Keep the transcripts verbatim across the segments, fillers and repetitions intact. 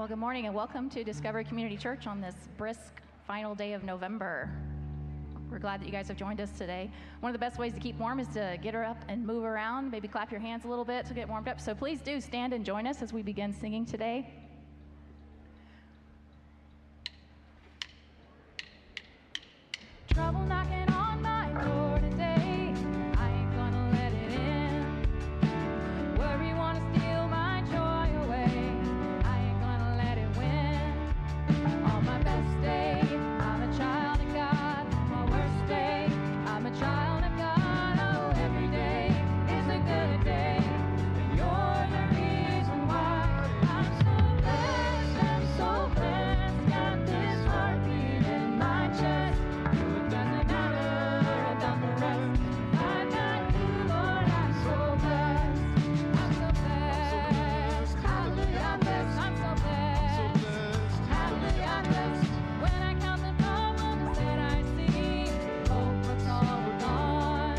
Well, good morning and welcome to Discovery Community Church on this brisk final day of November. We're glad that you guys have joined us today. One of the best ways to keep warm is to get her up and move around, maybe clap your hands a little bit to get warmed up. So please do stand and join us as we begin singing today. Trouble knocking on my door today, I ain't gonna let it in. Worry wanna steal my joy away, I ain't gonna let it win. On my best day, I'm a child of God. My worst day, I'm a child of God. Oh, every day is a good day, and you're the reason why I'm so blessed. I'm so blessed. Got this heartbeat in my chest. It doesn't matter about the rest. I got you, Lord. I'm so blessed. I'm so blessed. Hallelujah, I'm blessed. I'm so blessed. Hallelujah, I'm blessed. When I count the problems that I see, hope looks all gone.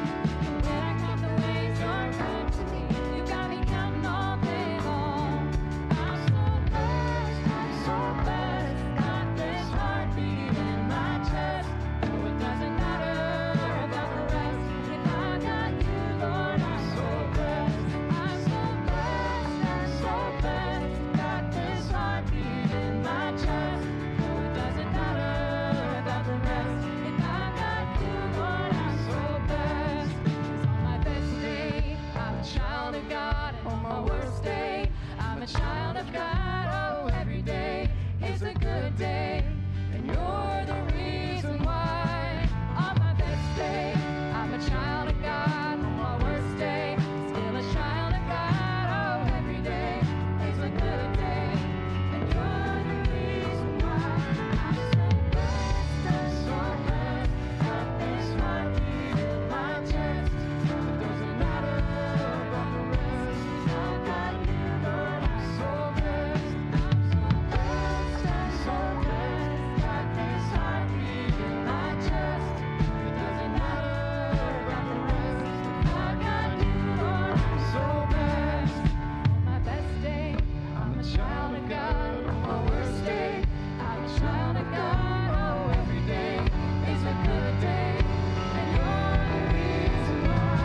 When I count the ways you're good to me, you got me counting all day long. I'm so blessed. I'm so blessed. Got this heartbeat in my chest. No, it doesn't matter about the rest. If I got you, Lord, I'm so blessed. I'm so blessed. I'm so blessed. Got this heartbeat in my chest. No, it doesn't matter about the rest. If I got you, Lord, I'm so blessed. 'Cause on my best day, I'm a child of God, and on my worst day, I'm a child of God. Oh, every day is a good day, and you're the reason why. On my best day, I'm a child of God. On my worst day, still a child of God. Oh, every day is a good day, and you're the reason why. I'm so blessed. I'm so blessed. Got this heartbeat in my chest. It doesn't matter about the rest. I got you, Lord. I'm so blessed. I'm so blessed. I'm so blessed. Got this heartbeat in my chest. It doesn't matter about the rest. I got you, Lord. I'm so blessed. On my best day, I'm a child of God. On my worst day, I'm a child of God. Oh, every day is a good day, and you're the reason why.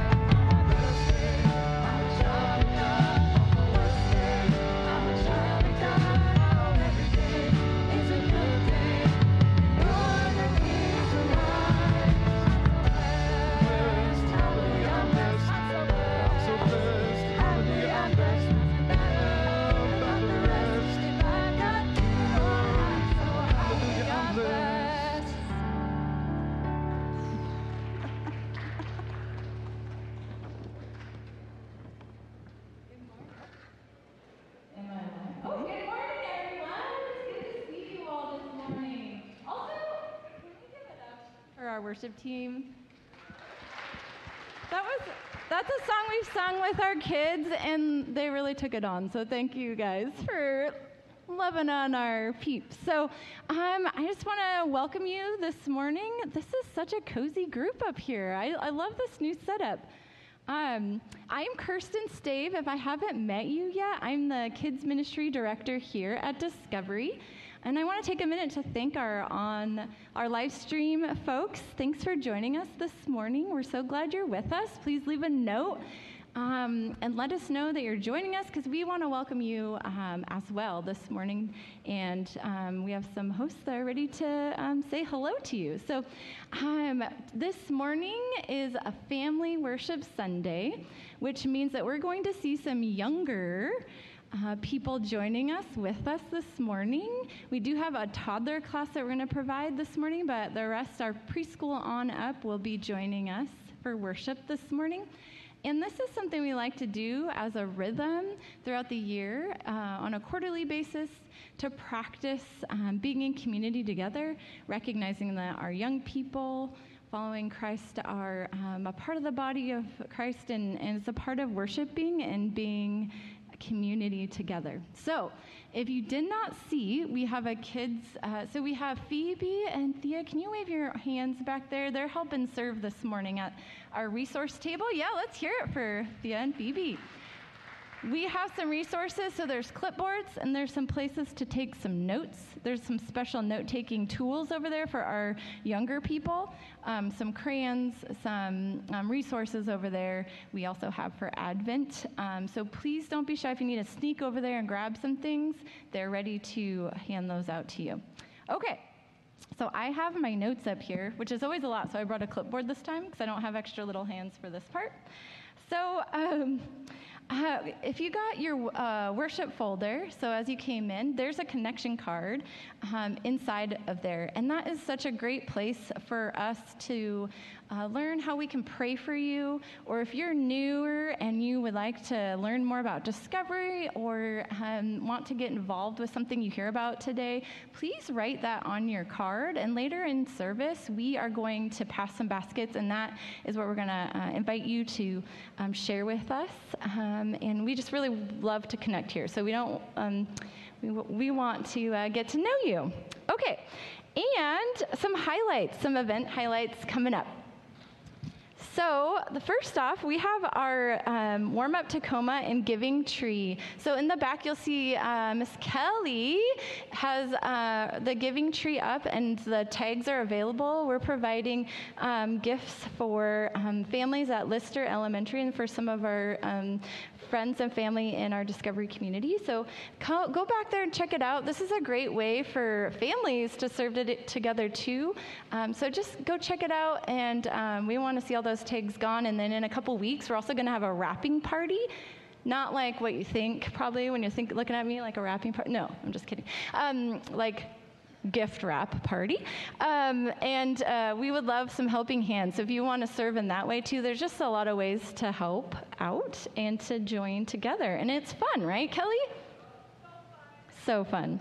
On my best day, I'm a child of God. On my worst day, I'm a child of God. Oh, every day is a good day, and you're the reason why. I'm so blessed. Hallelujah, I'm blessed. I'm so blessed. I'm so blessed. Hallelujah, I'm blessed. Doesn't matter about the rest. If I got you, Lord, I'm so hallelujah, I'm blessed. Oh, good morning, everyone. It's good to see you all this morning. Also, can we give it up for our worship team? That was that's a song we've sung with our kids, and they really took it on. So thank you guys for loving on our peeps. So um, I just want to welcome you this morning. This is such a cozy group up here. I, I love this new setup. Um, I'm Kirsten Stave. If I haven't met you yet, I'm the Kids Ministry Director here at Discovery. And I want to take a minute to thank our on our live stream folks. Thanks for joining us this morning. We're so glad you're with us. Please leave a note um, and let us know that you're joining us, because we want to welcome you um, as well this morning. And um, we have some hosts that are ready to um, say hello to you. So um, this morning is a family worship Sunday, which means that we're going to see some younger Uh, people joining us with us this morning. We do have a toddler class that we're going to provide this morning, but the rest, our preschool on up, will be joining us for worship this morning. And this is something we like to do as a rhythm throughout the year uh, on a quarterly basis to practice um, being in community together, recognizing that our young people following Christ are um, a part of the body of Christ, and, and it's a part of worshiping and being community together. So if you did not see, we have a kids, uh, so we have Phoebe and Thea. Can you wave your hands back there? They're helping serve this morning at our resource table. Yeah, let's hear it for Thea and Phoebe. we have some resources. So there's clipboards and there's some places to take some notes. There's some special note-taking tools over there for our younger people. Um, some crayons, some um, resources over there. We also have for Advent. Um, so please don't be shy if you need to sneak over there and grab some things. They're ready to hand those out to you. Okay. So I have my notes up here, which is always a lot. So I brought a clipboard this time because I don't have extra little hands for this part. So um, uh, if you got your uh, worship folder, so as you came in, there's a connection card um, inside of there. And that is such a great place for us to uh, learn how we can pray for you. Or if you're newer and you would like to learn more about Discovery or um, want to get involved with something you hear about today, please write that on your card. And later in service, we are going to pass some baskets, and that is what we're going to uh, invite you to um, share with us. Um, and we just really love to connect here. So we don't, um, we, we want to uh, get to know you. Okay, and some highlights, some event highlights coming up. So the first off, we have our um, Warm Up Tacoma and Giving Tree. So in the back, you'll see uh, Miss Kelly has uh, the Giving Tree up, and the tags are available. We're providing um, gifts for um, families at Lister Elementary and for some of our um, friends and family in our Discovery community. So co- go back there and check it out. This is a great way for families to serve it together too. Um, so just go check it out, and um, we want to see all those tags gone. And then in a couple weeks, we're also going to have a wrapping party. Not like what you think probably when you think looking at me like a wrapping party. No, I'm just kidding. Um, like gift wrap party. Um, and uh, we would love some helping hands. So if you want to serve in that way too, there's just a lot of ways to help out and to join together. And it's fun, right, Kelly? So fun.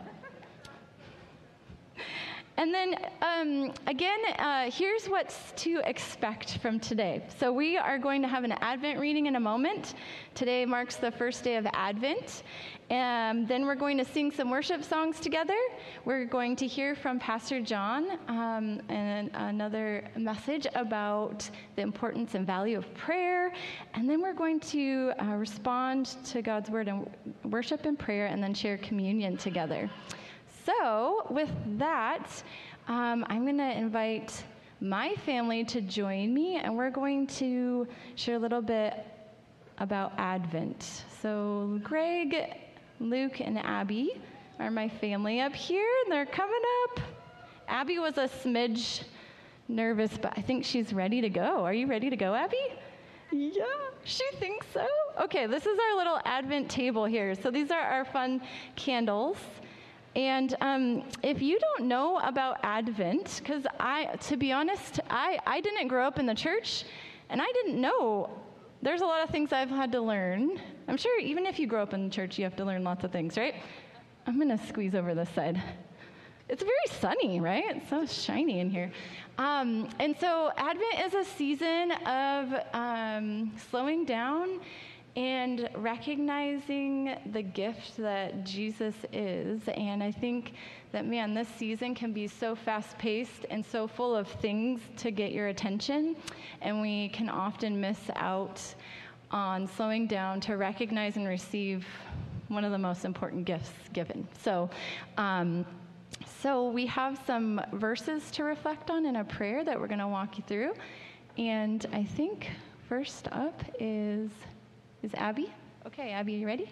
And then, um, again, uh, here's what's to expect from today. So we are going to have an Advent reading in a moment. Today marks the first day of Advent. And then we're going to sing some worship songs together. We're going to hear from Pastor John um, and another message about the importance and value of prayer. And then we're going to uh, respond to God's word and worship and prayer, and then share communion together. So with that, um, I'm going to invite my family to join me, and we're going to share a little bit about Advent. So Greg, Luke, and Abby are my family up here, and they're coming up. Abby was a smidge nervous, but I think she's ready to go. Are you ready to go, Abby? Yeah, she thinks so. Okay, this is our little Advent table here. So these are our fun candles. And um, if you don't know about Advent, because I, to be honest, I, I didn't grow up in the church, and I didn't know. There's a lot of things I've had to learn. I'm sure even if you grow up in the church, you have to learn lots of things, right? I'm going to squeeze over this side. It's very sunny, right? It's so shiny in here. Um, and so Advent is a season of um, slowing down and recognizing the gift that Jesus is. And I think that, man, this season can be so fast-paced and so full of things to get your attention, and we can often miss out on slowing down to recognize and receive one of the most important gifts given. So, um, so we have some verses to reflect on in a prayer that we're going to walk you through. And I think first up is... Is Abby? Okay, Abby, are you ready?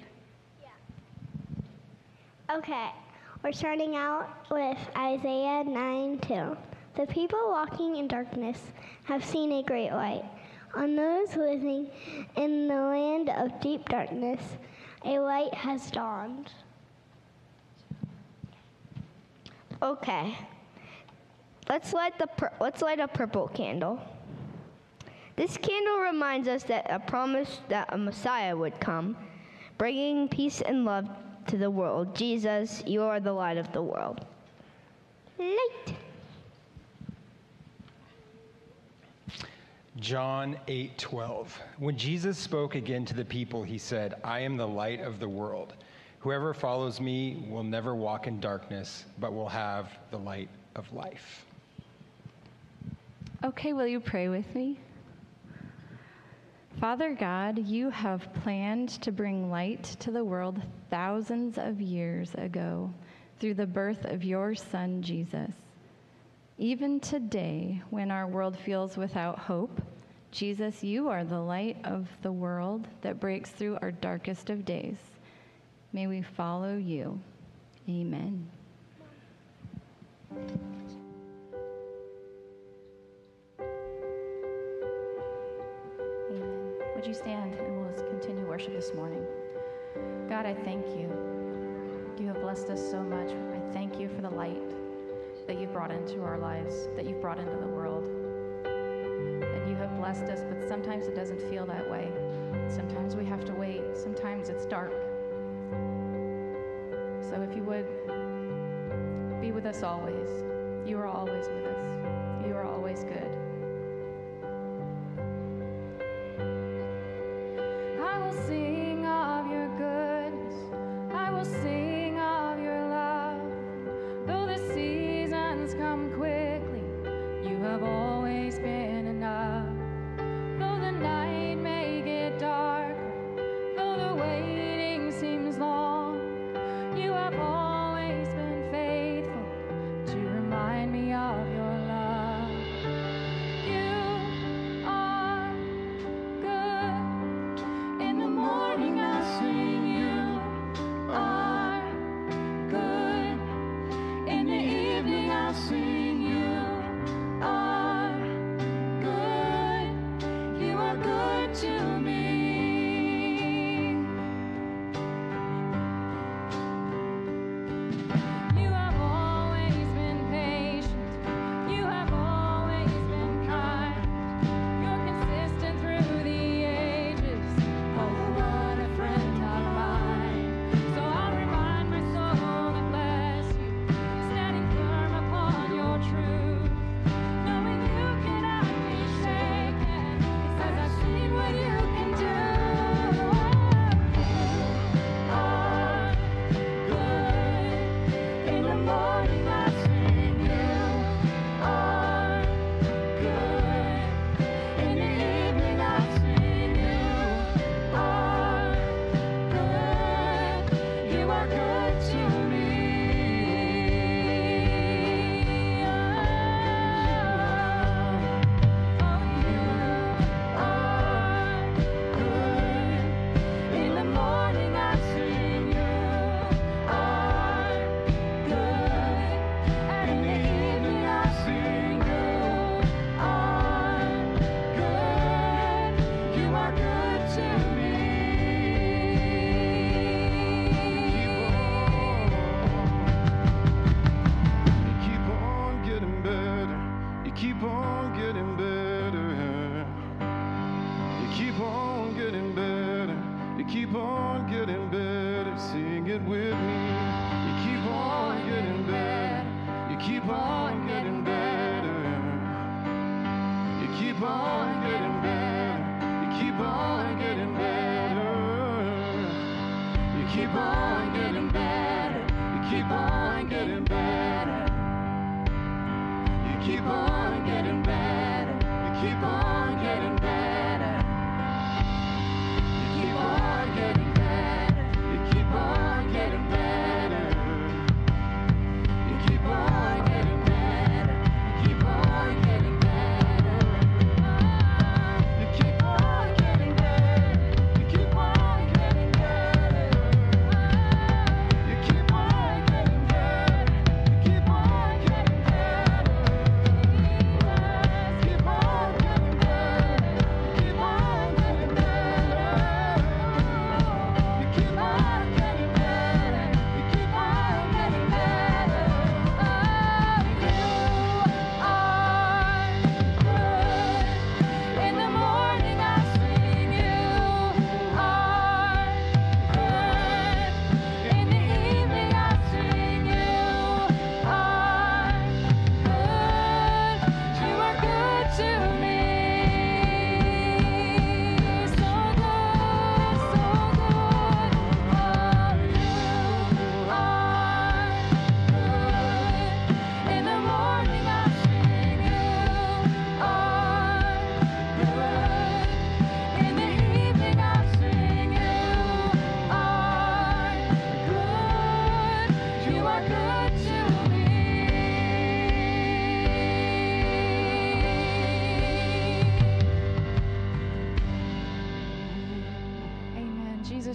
Yeah. Okay, we're starting out with Isaiah nine two. The people walking in darkness have seen a great light. On those living in the land of deep darkness, a light has dawned. Okay, let's light the pur- let's light a purple candle. This candle reminds us that a promise that a Messiah would come, bringing peace and love to the world. Jesus, you are the light of the world. Light. John eight twelve. When Jesus spoke again to the people, he said, I am the light of the world. Whoever follows me will never walk in darkness, but will have the light of life. Okay, will you pray with me? Father God, you have planned to bring light to the world thousands of years ago through the birth of your Son, Jesus. Even today, when our world feels without hope, Jesus, you are the light of the world that breaks through our darkest of days. May we follow you. Amen. Amen. Would you stand and we'll continue worship this morning? God, I thank you. You have blessed us so much. I thank you for the light that you've brought into our lives, that you've brought into the world. And you have blessed us, but sometimes it doesn't feel that way. Sometimes we have to wait. Sometimes it's dark. So if you would, be with us always. You are always with us. You are always good. I will sing of your goodness. I will sing of your love. Though the seasons come quickly, you have always been enough. Though the night may get darker, though the waiting seems long, you have always been faithful to remind me of your love.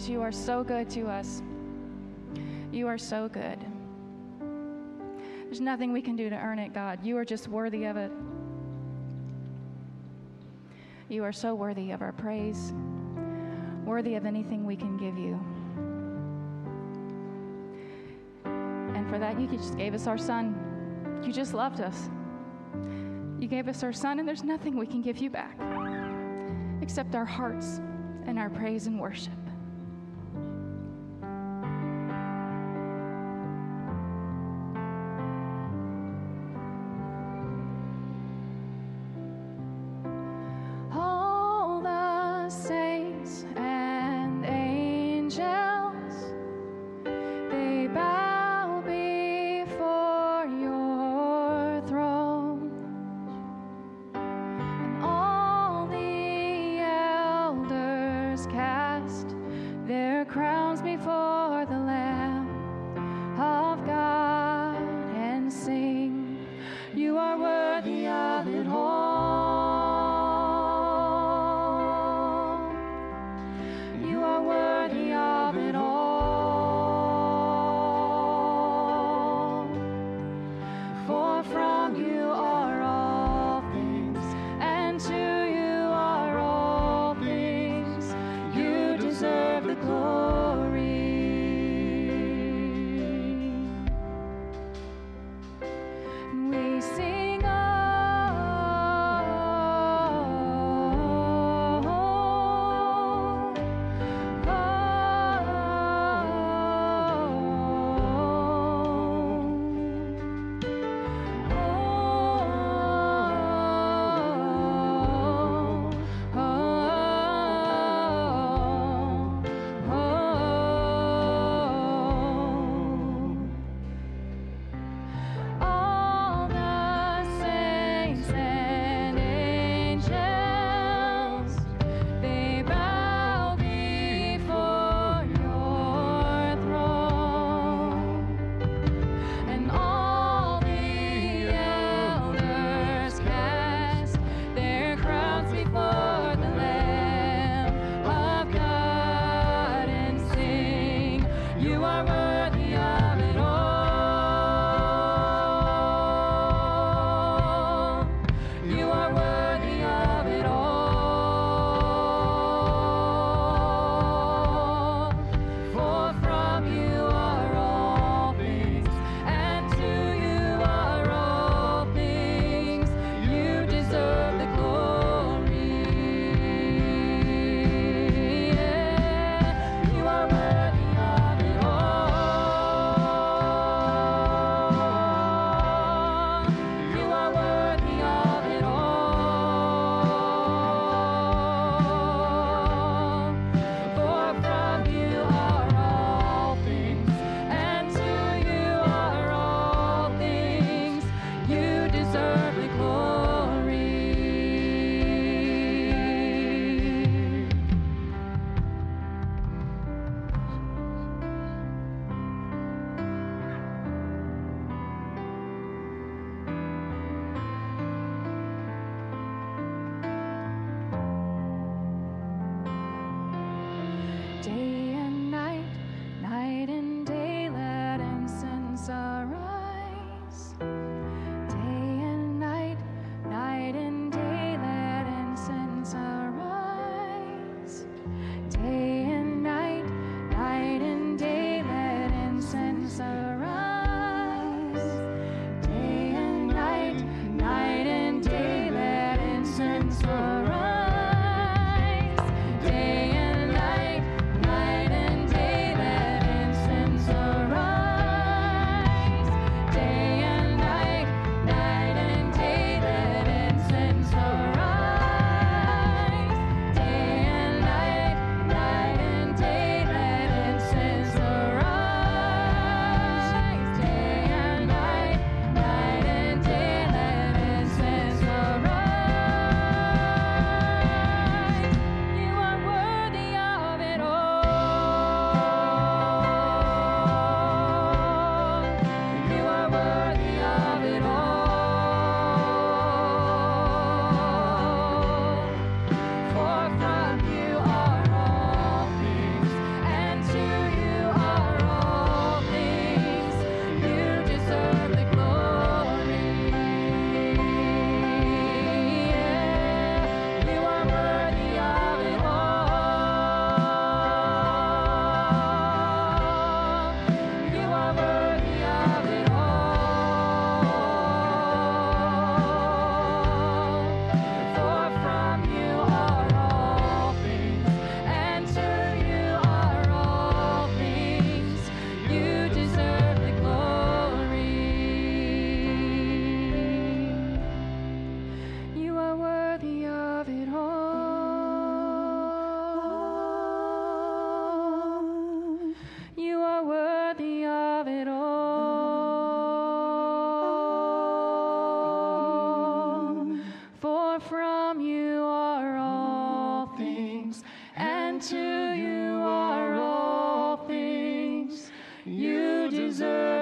you are so good to us. You are so good. There's nothing we can do to earn it, God. You are just worthy of it. You are so worthy of our praise, worthy of anything we can give you. And for that, you just gave us our son. You just loved us. You gave us our son, and there's nothing we can give you back except our hearts and our praise and worship. All the saints and angels, they bow before your throne, and all the elders cast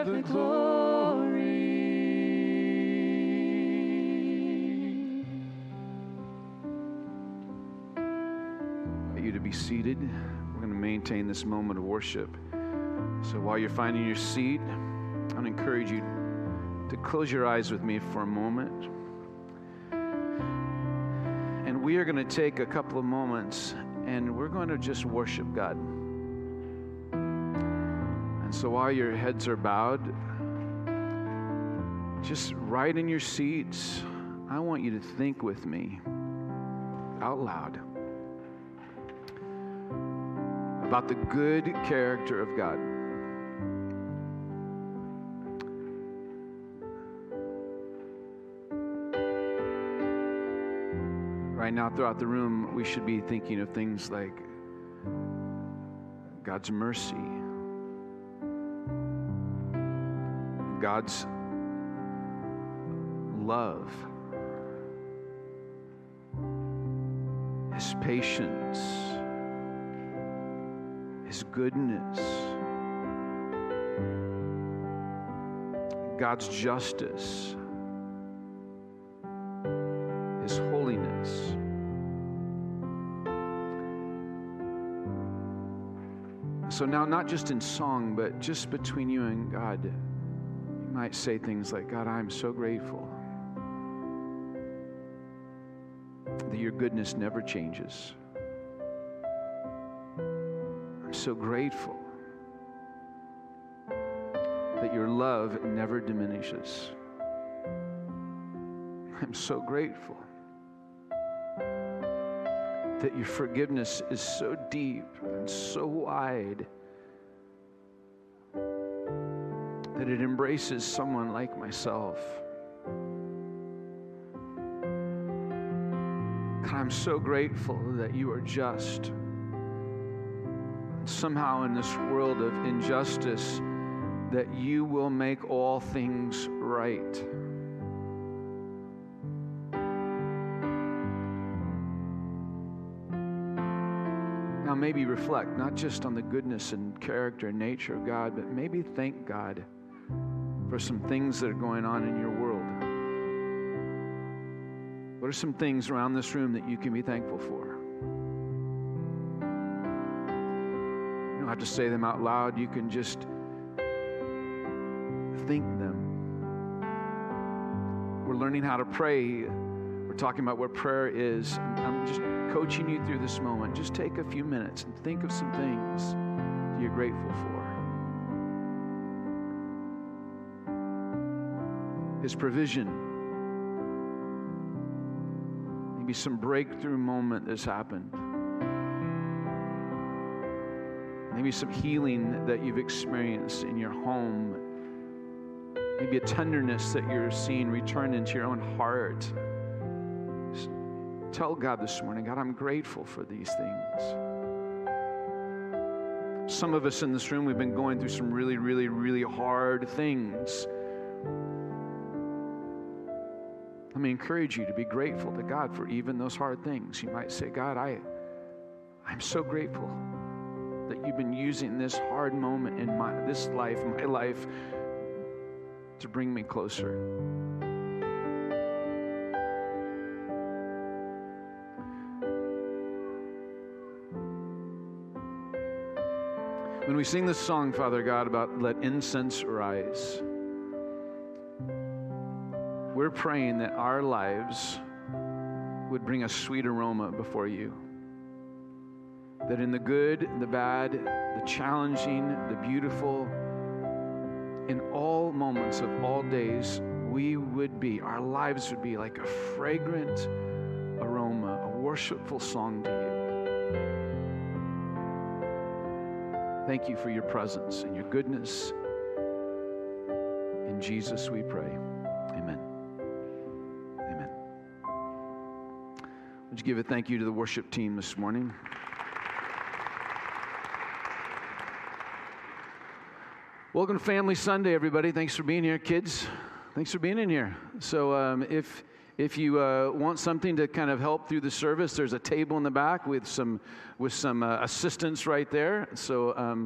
the glory. I invite you to be seated. We're going to maintain this moment of worship. So while you're finding your seat, I want to encourage you to close your eyes with me for a moment. And we are going to take a couple of moments and we're going to just worship God. And so while your heads are bowed, just right in your seats, I want you to think with me out loud about the good character of God. Right now, throughout the room, we should be thinking of things like God's mercy, God's love, His patience, His goodness, God's justice, His holiness. So now, not just in song, but just between you and God, you might say things like, God, I'm so grateful that your goodness never changes. I'm so grateful that your love never diminishes. I'm so grateful that your forgiveness is so deep and so wide that it embraces someone like myself. God, I'm so grateful that you are just. Somehow in this world of injustice, that you will make all things right. Now maybe reflect not just on the goodness and character and nature of God, but maybe thank God for some things that are going on in your world. What are some things around this room that you can be thankful for? You don't have to say them out loud. You can just think them. We're learning how to pray. We're talking about what prayer is. I'm just coaching you through this moment. Just take a few minutes and think of some things you're grateful for. His provision. Maybe some breakthrough moment that's happened. Maybe some healing that you've experienced in your home. Maybe a tenderness that you're seeing return into your own heart. Just tell God this morning, God, I'm grateful for these things. Some of us in this room, we've been going through some really, really, really hard things. Let me encourage you to be grateful to God for even those hard things. You might say, God, I, I'm so grateful that you've been using this hard moment in my this life, my life, to bring me closer. When we sing this song, Father God, about let incense rise, we're praying that our lives would bring a sweet aroma before you. That in the good, the bad, the challenging, the beautiful, in all moments of all days, we would be, our lives would be like a fragrant aroma, a worshipful song to you. Thank you for your presence and your goodness. In Jesus we pray. Amen. Amen. Would you give a thank you to the worship team this morning? Welcome to Family Sunday, everybody. Thanks for being here, kids. Thanks for being in here. So um, if if you uh, want something to kind of help through the service, there's a table in the back with some with some uh, assistants right there. So um,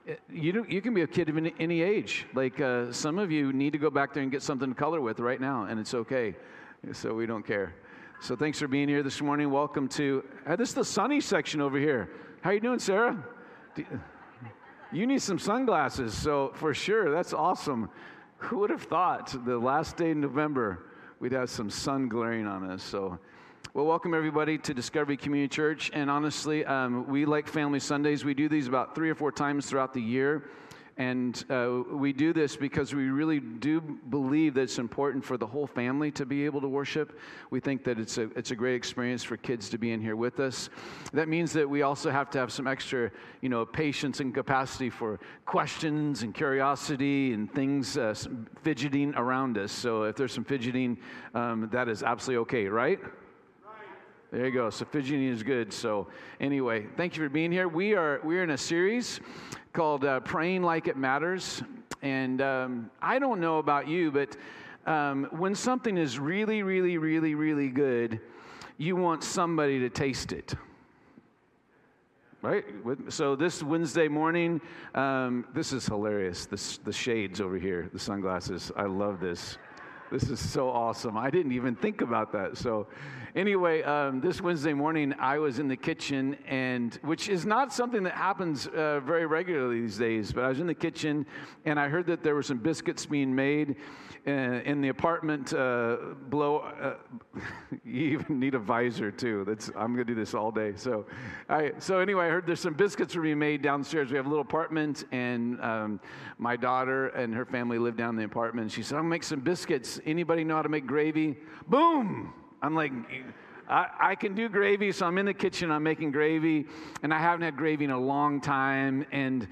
You don't, you can be a kid of any, any age. Like uh, some of you need to go back there and get something to color with right now, and it's okay. So we don't care. So thanks for being here this morning. Welcome to, uh, this is the sunny section over here. How you doing, Sarah? Do, you need some sunglasses, so for sure, that's awesome. Who would have thought the last day in November we'd have some sun glaring on us? So, well, welcome everybody to Discovery Community Church. And honestly, um, we like Family Sundays. We do these about three or four times throughout the year. And uh, we do this because we really do believe that it's important for the whole family to be able to worship. We think that it's a it's a great experience for kids to be in here with us. That means that we also have to have some extra, you know, patience and capacity for questions and curiosity and things uh, fidgeting around us. So if there's some fidgeting, um, that is absolutely okay, right? There you go. So fidgeting is good. So anyway, thank you for being here. We are we're in a series called uh, Praying Like It Matters. And um, I don't know about you, but um, when something is really, really, really, really good, you want somebody to taste it. Right? So this Wednesday morning, um, this is hilarious. This, the shades over here, the sunglasses. I love this. This is so awesome. I didn't even think about that. So anyway, um, this Wednesday morning, I was in the kitchen, and which is not something that happens uh, very regularly these days, but I was in the kitchen, and I heard that there were some biscuits being made uh, in the apartment uh, below. Uh, you even need a visor, too. That's I'm going to do this all day. So, I, so anyway, I heard there's some biscuits were being made downstairs. We have a little apartment, and um, my daughter and her family live down in the apartment. She said, "I'll make some biscuits. Anybody know how to make gravy?" Boom! I'm like, I, I can do gravy, so I'm in the kitchen, I'm making gravy, and I haven't had gravy in a long time, and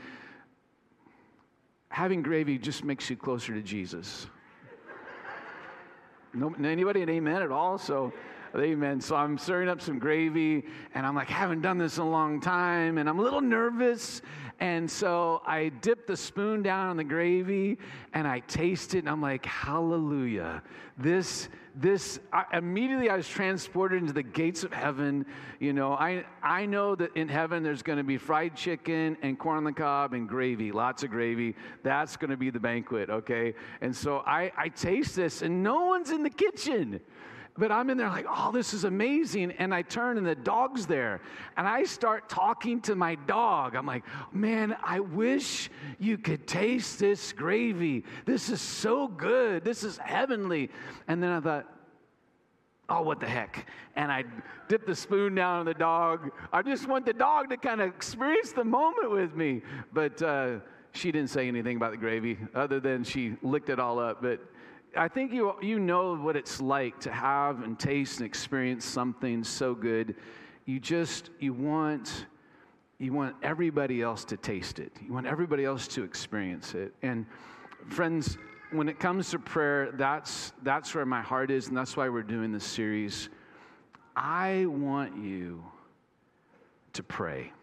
having gravy just makes you closer to Jesus. No, anybody an amen at all? So, amen. So I'm stirring up some gravy, and I'm like, I haven't done this in a long time, and I'm a little nervous. And so I dip the spoon down in the gravy, and I taste it, and I'm like, hallelujah. This, this, I, immediately I was transported into the gates of heaven. You know, I, I know that in heaven there's going to be fried chicken and corn on the cob and gravy, lots of gravy. That's going to be the banquet, okay? And so I, I taste this, and no one's in the kitchen. But I'm in there like, oh, this is amazing. And I turn and the dog's there. And I start talking to my dog. I'm like, man, I wish you could taste this gravy. This is so good. This is heavenly. And then I thought, oh, what the heck? And I dipped the spoon down on the dog. I just want the dog to kind of experience the moment with me. But uh, she didn't say anything about the gravy other than she licked it all up. But I think you you know what it's like to have and taste and experience something so good. You just, you want, you want everybody else to taste it. You want everybody else to experience it. And friends, when it comes to prayer, that's that's where my heart is, and that's why we're doing this series. I want you to pray.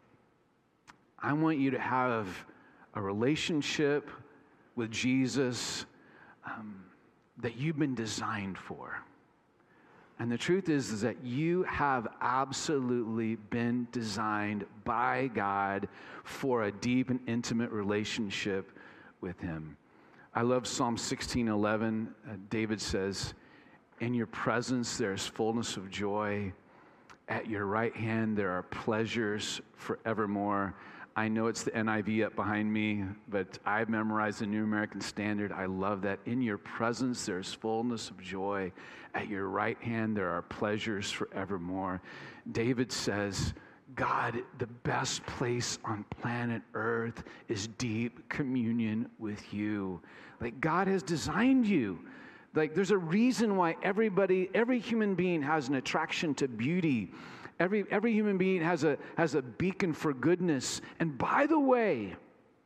I want you to have a relationship with Jesus Um, that you've been designed for. And the truth is, is that you have absolutely been designed by God for a deep and intimate relationship with Him. I love Psalm sixteen eleven. Uh, David says, "In your presence there is fullness of joy. At your right hand there are pleasures forevermore." I know it's the N I V up behind me, but I've memorized the New American Standard. I love that. In your presence, there's fullness of joy. At your right hand, there are pleasures forevermore. David says, God, the best place on planet Earth is deep communion with you. Like, God has designed you. Like, there's a reason why everybody, every human being has an attraction to beauty. Every every human being has a has a beacon for goodness. And by the way,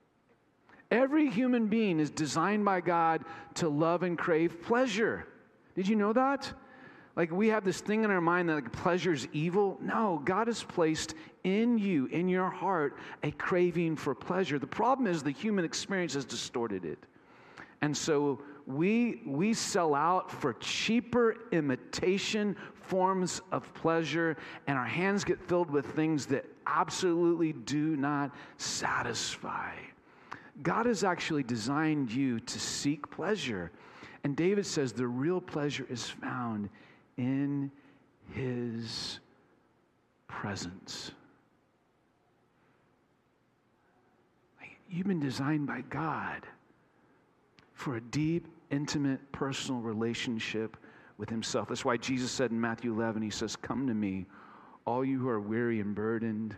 every human being is designed by God to love and crave pleasure. Did you know that? Like, we have this thing in our mind that like pleasure is evil. No, God has placed in you, in your heart, a craving for pleasure. The problem is the human experience has distorted it. And so we, we sell out for cheaper imitation forms of pleasure, and our hands get filled with things that absolutely do not satisfy. God has actually designed you to seek pleasure. And David says the real pleasure is found in His presence. You've been designed by God for a deep, intimate, personal relationship with Himself. That's why Jesus said in Matthew eleven, He says, "Come to me, all you who are weary and burdened,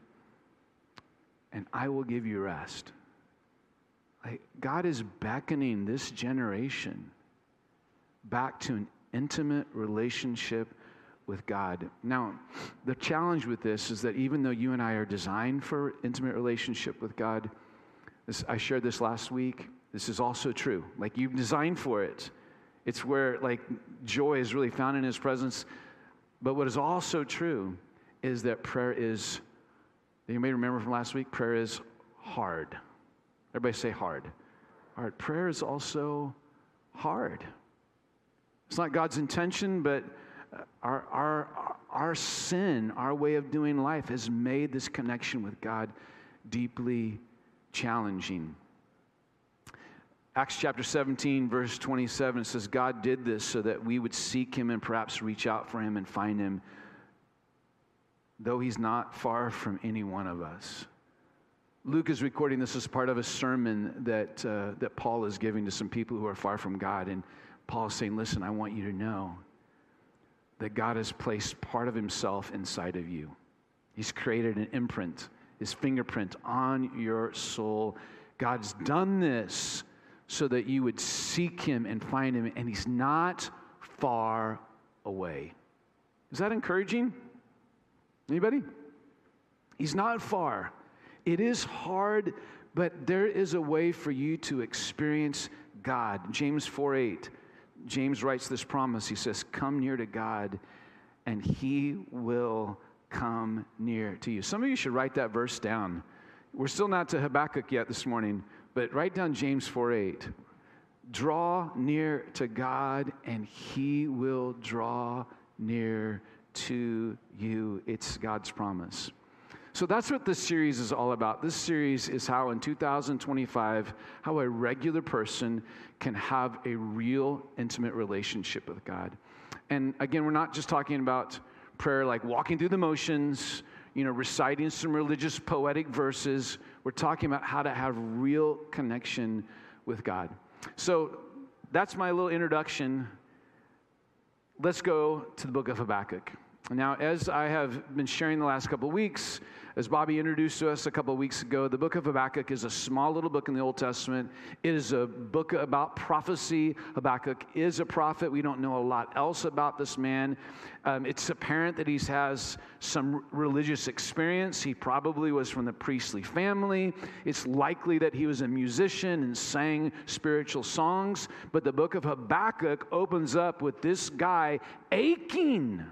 and I will give you rest." Like, God is beckoning this generation back to an intimate relationship with God. Now, the challenge with this is that even though you and I are designed for intimate relationship with God, this, I shared this last week, this is also true. Like, you've designed for it. It's where, like, joy is really found in His presence. But what is also true is that prayer is, you may remember from last week, prayer is hard. Everybody say hard. Hard. Prayer is also hard. It's not God's intention, but our, our, our sin, our way of doing life has made this connection with God deeply challenging. Acts chapter seventeen, verse twenty-seven, it says, God did this so that we would seek Him and perhaps reach out for Him and find Him, though He's not far from any one of us. Luke is recording this as part of a sermon that, uh, that Paul is giving to some people who are far from God. And Paul is saying, listen, I want you to know that God has placed part of Himself inside of you. He's created an imprint, His fingerprint on your soul. God's done this so that you would seek Him and find Him, and He's not far away. Is that encouraging? Anybody? He's not far. It is hard, but there is a way for you to experience God. James four eight, James writes this promise. He says, come near to God, and He will come near to you. Some of you should write that verse down. We're still not to Habakkuk yet this morning, but write down James four eight. Draw near to God, and He will draw near to you. It's God's promise. So that's what this series is all about. This series is how in two thousand twenty-five, how a regular person can have a real intimate relationship with God. And again, we're not just talking about prayer like walking through the motions, you know, reciting some religious poetic verses. We're talking about how to have real connection with God. So that's my little introduction. Let's go to the book of Habakkuk. Now, as I have been sharing the last couple of weeks, as Bobby introduced to us a couple of weeks ago, the book of Habakkuk is a small little book in the Old Testament. It is a book about prophecy. Habakkuk is a prophet. We don't know a lot else about this man. Um, it's apparent that he has some religious experience. He probably was from the priestly family. It's likely that he was a musician and sang spiritual songs. But the book of Habakkuk opens up with this guy aching.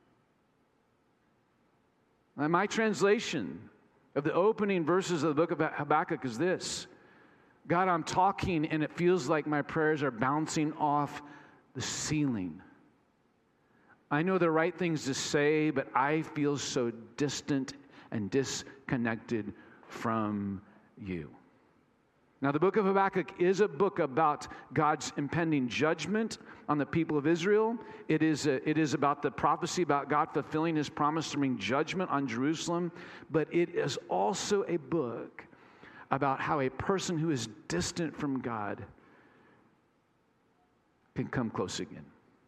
And my translation of the opening verses of the book of Habakkuk is this: God, I'm talking and it feels like my prayers are bouncing off the ceiling. I know the right things to say, but I feel so distant and disconnected from you. Now, the book of Habakkuk is a book about God's impending judgment on the people of Israel. It is, a, it is about the prophecy about God fulfilling His promise to bring judgment on Jerusalem. But it is also a book about how a person who is distant from God can come close again.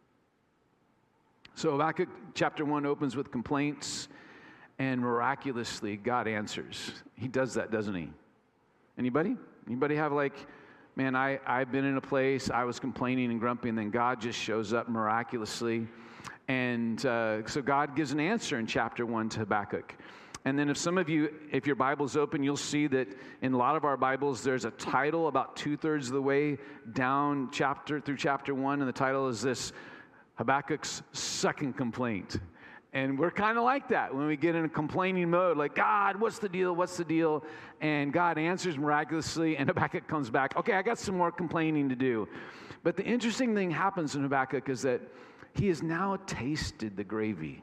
So Habakkuk chapter one opens with complaints, and miraculously God answers. He does that, doesn't He? Anybody? Anybody have like, man, I, I've been in a place, I was complaining and grumpy, and then God just shows up miraculously. And uh, so God gives an answer in chapter one to Habakkuk. And then if some of you, if your Bible's open, you'll see that in a lot of our Bibles, there's a title about two-thirds of the way down chapter through chapter one, and the title is this: Habakkuk's second complaint. And we're kind of like that when we get in a complaining mode, like, God, what's the deal? What's the deal? And God answers miraculously, and Habakkuk comes back. Okay, I got some more complaining to do. But the interesting thing happens in Habakkuk is that he has now tasted the gravy.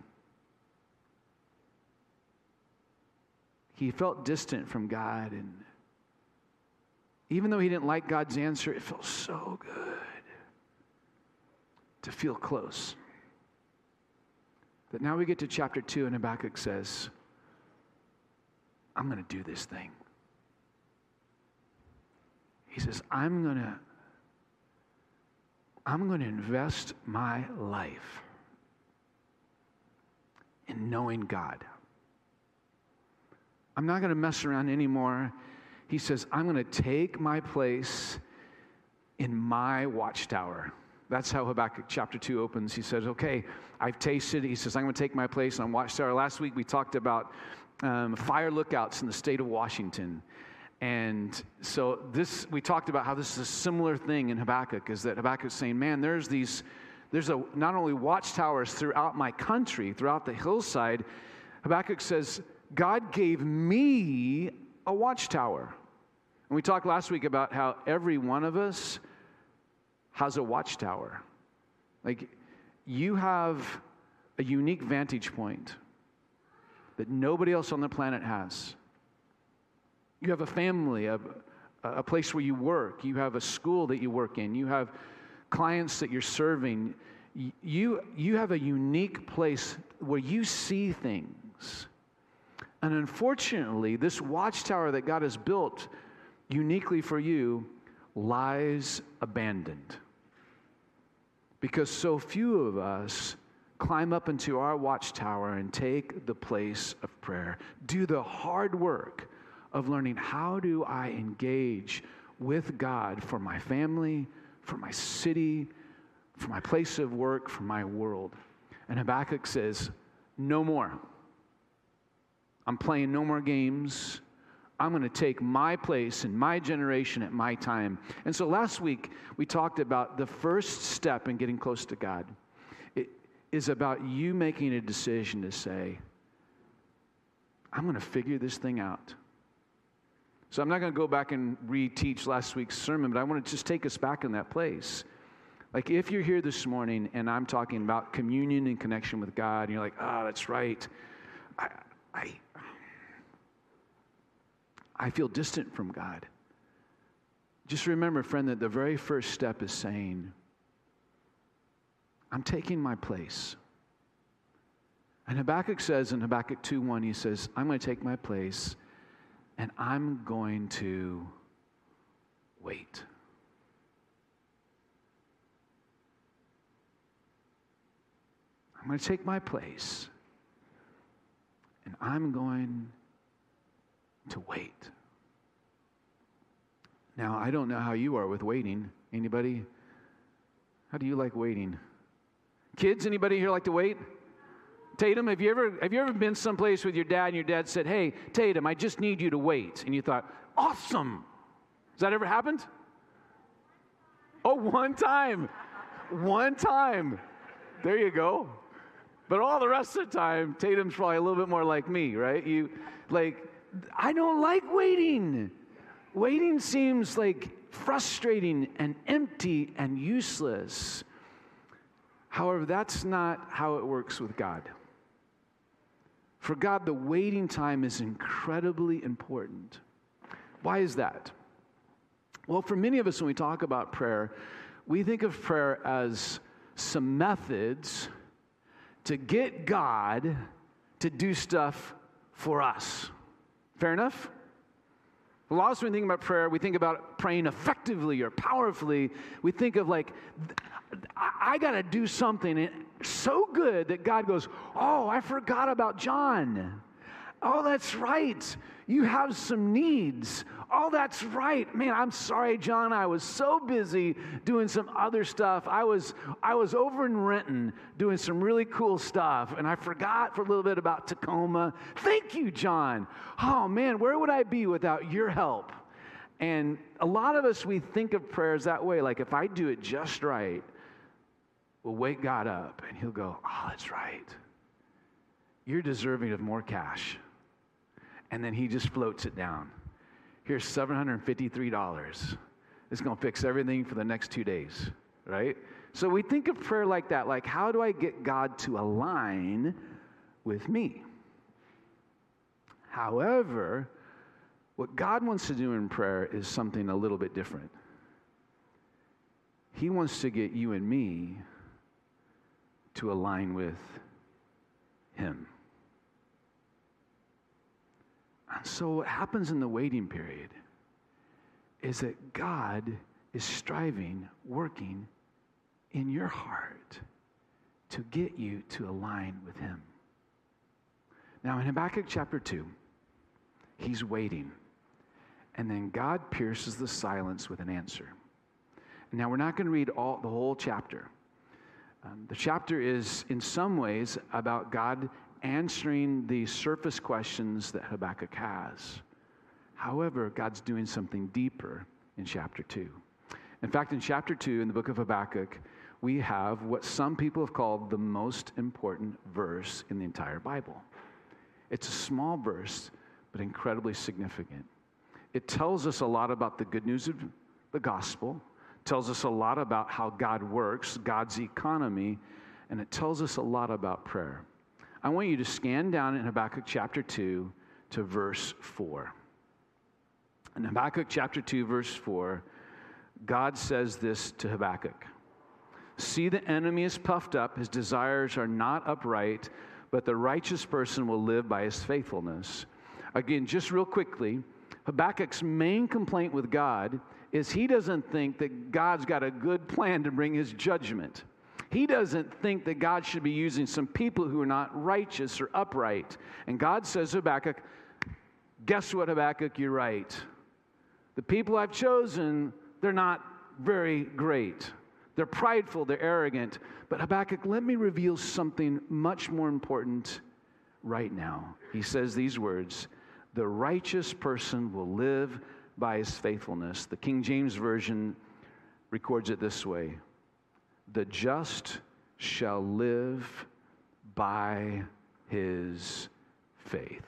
He felt distant from God, and even though he didn't like God's answer, it felt so good to feel close. But now we get to chapter two, and Habakkuk says, I'm going to do this thing. He says, I'm going to I'm going to invest my life in knowing God. I'm not going to mess around anymore. He says, I'm going to take my place in my watchtower. That's how Habakkuk chapter two opens. He says, okay, I've tasted. He says, I'm going to take my place on watchtower. Last week we talked about um, fire lookouts in the state of Washington. And so this, we talked about how this is a similar thing in Habakkuk, is that Habakkuk's saying, man, there's these, there's a, not only watchtowers throughout my country, throughout the hillside. Habakkuk says, God gave me a watchtower. And we talked last week about how every one of us has a watchtower. Like, you have a unique vantage point that nobody else on the planet has. You have a family, a, a place where you work. You have a school that you work in. You have clients that you're serving. You, you have a unique place where you see things. And unfortunately, this watchtower that God has built uniquely for you lies abandoned. Because so few of us climb up into our watchtower and take the place of prayer. Do the hard work of learning, how do I engage with God for my family, for my city, for my place of work, for my world? And Habakkuk says, no more. I'm playing no more games. I'm going to take my place in my generation at my time. And so last week, we talked about the first step in getting close to God. It is about you making a decision to say, I'm going to figure this thing out. So I'm not going to go back and re-teach last week's sermon, but I want to just take us back in that place. Like, if you're here this morning and I'm talking about communion and connection with God, and you're like, oh, that's right. I, I, I feel distant from God. Just remember, friend, that the very first step is saying, I'm taking my place. And Habakkuk says in Habakkuk two one, he says, I'm going to take my place, and I'm going to wait. I'm going to take my place, and I'm going to wait. Now, I don't know how you are with waiting. Anybody? How do you like waiting? Kids, anybody here like to wait? Tatum, have you ever have you ever been someplace with your dad and your dad said, hey, Tatum, I just need you to wait. And you thought, awesome. Has that ever happened? Oh, one time. One time. There you go. But all the rest of the time, Tatum's probably a little bit more like me, right? You, like, I don't like waiting. Waiting seems like frustrating and empty and useless. However, that's not how it works with God. For God, the waiting time is incredibly important. Why is that? Well, for many of us, when we talk about prayer, we think of prayer as some methods to get God to do stuff for us. Fair enough? A lot of us, when we think about prayer, we think about praying effectively or powerfully. We think of like, I, I got to do something so good that God goes, oh, I forgot about John. Oh, that's right. You have some needs. Oh, that's right. Man, I'm sorry, John. I was so busy doing some other stuff. I was I was over in Renton doing some really cool stuff, and I forgot for a little bit about Tacoma. Thank you, John. Oh, man, where would I be without your help? And a lot of us, we think of prayers that way. Like, if I do it just right, we'll wake God up, and he'll go, oh, that's right. you're deserving of more cash. And then he just floats it down. Here's seven hundred fifty-three dollars. It's going to fix everything for the next two days, right? So we think of prayer like that, like how do I get God to align with me? However, what God wants to do in prayer is something a little bit different. He wants to get you and me to align with him. And so what happens in the waiting period is that God is striving, working in your heart to get you to align with him. Now in Habakkuk chapter two, he's waiting. And then God pierces the silence with an answer. Now we're not going to read all the whole chapter. Um, the chapter is in some ways about God answering the surface questions that Habakkuk has. However, God's doing something deeper in chapter two. In fact, in chapter two, in the book of Habakkuk, we have what some people have called the most important verse in the entire Bible. It's a small verse, but incredibly significant. It tells us a lot about the good news of the gospel, tells us a lot about how God works, God's economy, and it tells us a lot about prayer. I want you to scan down in Habakkuk chapter two to verse four. In Habakkuk chapter two, verse four, God says this to Habakkuk. See, the enemy is puffed up, his desires are not upright, but the righteous person will live by his faithfulness. Again, just real quickly, Habakkuk's main complaint with God is he doesn't think that God's got a good plan to bring his judgment. He doesn't think that God should be using some people who are not righteous or upright. And God says to Habakkuk, guess what, Habakkuk, you're right. The people I've chosen, they're not very great. They're prideful, they're arrogant. But Habakkuk, let me reveal something much more important right now. He says these words, the righteous person will live by his faithfulness. The King James Version records it this way. The just shall live by his faith.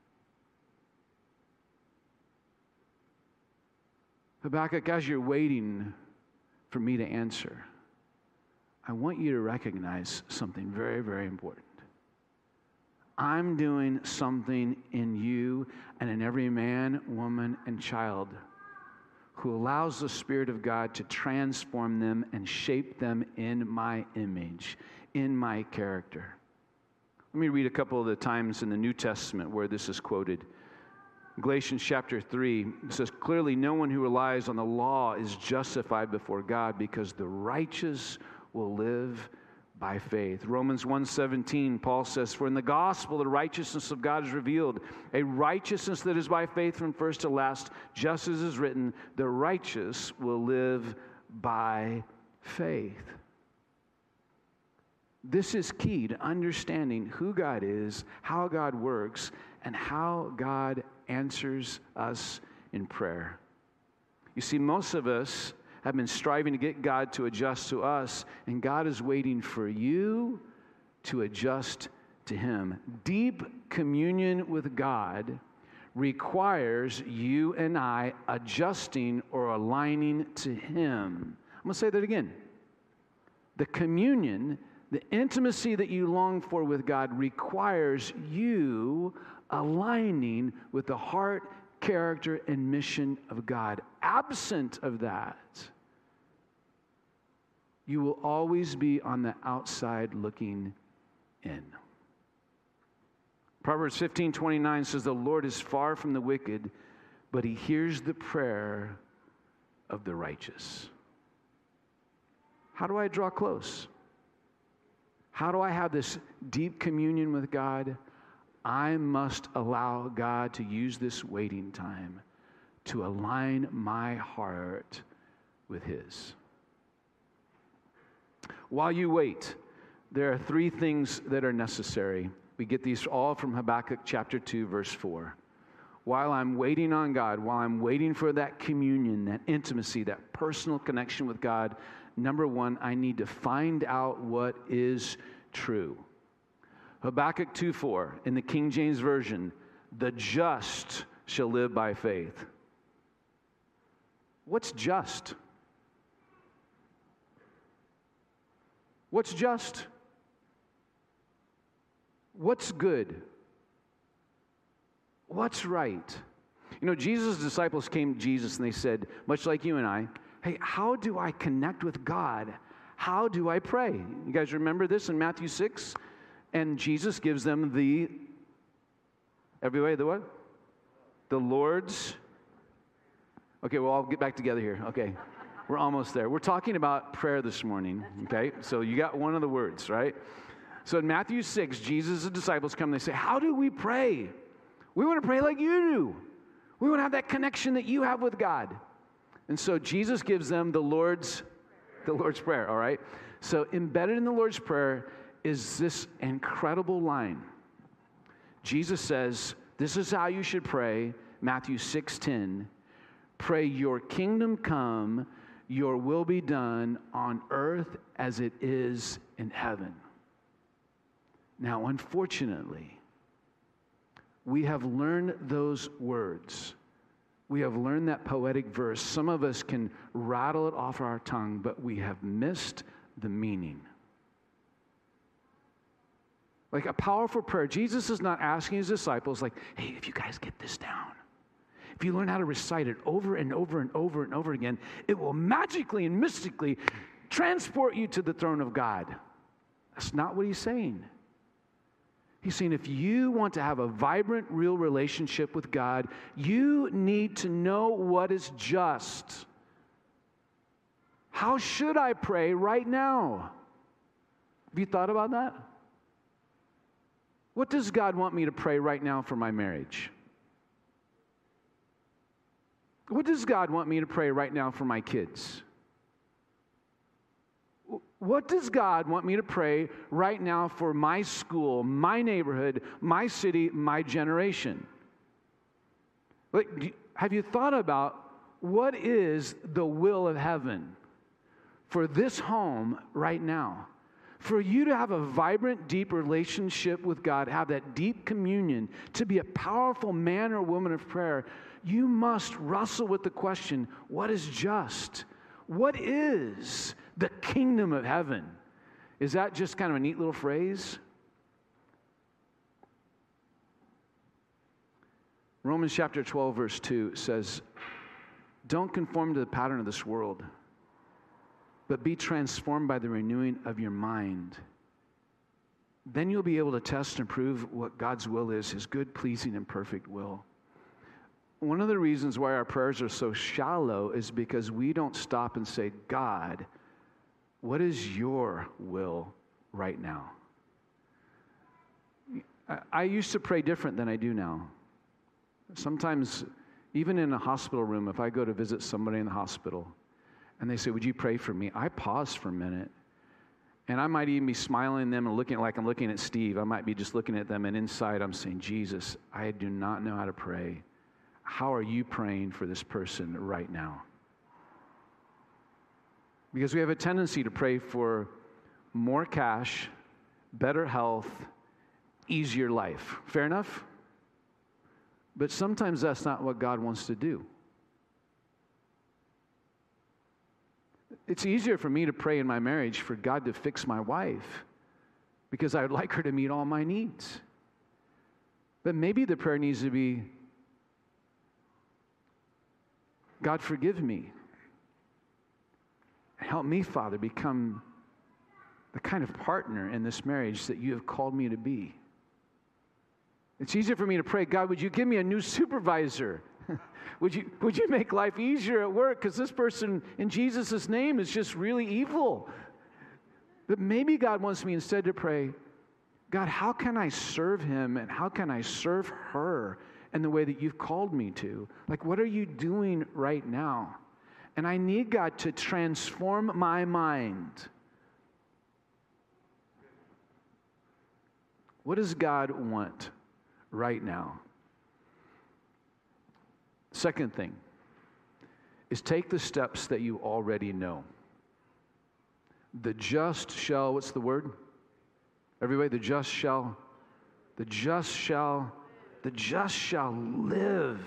Habakkuk, as you're waiting for me to answer, I want you to recognize something very, very important. I'm doing something in you and in every man, woman, and child who allows the Spirit of God to transform them and shape them in my image, in my character. Let me read a couple of the times in the New Testament where this is quoted. Galatians chapter three says, clearly no one who relies on the law is justified before God because the righteous will live by faith. Romans one seventeen, Paul says, for in the gospel the righteousness of God is revealed, a righteousness that is by faith from first to last, just as is written, the righteous will live by faith. This is key to understanding who God is, how God works, and how God answers us in prayer. You see, most of us have been striving to get God to adjust to us, and God is waiting for you to adjust to him. Deep communion with God requires you and I adjusting or aligning to him. I'm going to say that again. The communion, the intimacy that you long for with God requires you aligning with the heart, character, and mission of God. Absent of that, you will always be on the outside looking in. Proverbs fifteen twenty-nine says, the Lord is far from the wicked, but he hears the prayer of the righteous. How do I draw close? How do I have this deep communion with God? I must allow God to use this waiting time to align my heart with his. While you wait, there are three things that are necessary. We get these all from Habakkuk chapter two, verse four. While I'm waiting on God, while I'm waiting for that communion, that intimacy, that personal connection with God, number one, I need to find out what is true. Habakkuk two four in the King James Version, the just shall live by faith. What's just? What's just? What's good? What's right? You know, Jesus' disciples came to Jesus and they said, much like you and I, hey, how do I connect with God? How do I pray? You guys remember this in Matthew six? And Jesus gives them the, everybody, the what? The Lord's. Okay, we'll all get back together here. Okay, we're almost there. We're talking about prayer this morning, okay? So you got one of the words, right? So in Matthew six, Jesus' disciples come and they say, how do we pray? We want to pray like you do. We want to have that connection that you have with God. And so Jesus gives them the Lord's, the Lord's Prayer, all right? So embedded in the Lord's Prayer is this incredible line. Jesus says, this is how you should pray, Matthew six ten. Pray, your kingdom come, your will be done on earth as it is in heaven. Now, unfortunately, we have learned those words. We have learned that poetic verse. Some of us can rattle it off our tongue, but we have missed the meaning. Like a powerful prayer, Jesus is not asking his disciples, like, hey, if you guys get this down, if you learn how to recite it over and over and over and over again, it will magically and mystically transport you to the throne of God. That's not what he's saying. He's saying if you want to have a vibrant, real relationship with God, you need to know what is just. How should I pray right now? Have you thought about that? What does God want me to pray right now for my marriage? What does God want me to pray right now for my kids? What does God want me to pray right now for my school, my neighborhood, my city, my generation? Like, have you thought about what is the will of heaven for this home right now? For you to have a vibrant, deep relationship with God, have that deep communion, to be a powerful man or woman of prayer, you must wrestle with the question, what is just? What is the kingdom of heaven? Is that just kind of a neat little phrase? Romans chapter twelve, verse two says, don't conform to the pattern of this world, but be transformed by the renewing of your mind. Then you'll be able to test and prove what God's will is, his good, pleasing, and perfect will. One of the reasons why our prayers are so shallow is because we don't stop and say, God, what is your will right now? I used to pray different than I do now. Sometimes, even in a hospital room, if I go to visit somebody in the hospital, and they say, would you pray for me? I pause for a minute. And I might even be smiling at them and looking like I'm looking at Steve. I might be just looking at them, and inside I'm saying, Jesus, I do not know how to pray. How are you praying for this person right now? Because we have a tendency to pray for more cash, better health, easier life. Fair enough? But sometimes that's not what God wants to do. It's easier for me to pray in my marriage for God to fix my wife because I would like her to meet all my needs. But maybe the prayer needs to be, God, forgive me. Help me, Father, become the kind of partner in this marriage that you have called me to be. It's easier for me to pray, God, would you give me a new supervisor? would you, would you make life easier at work? Because this person in Jesus' name is just really evil. But maybe God wants me instead to pray, God, how can I serve him and how can I serve her in the way that you've called me to? Like, what are you doing right now? And I need God to transform my mind. What does God want right now? Second thing is take the steps that you already know. The just shall, what's the word? Everybody, the just shall The just shall, the just shall live.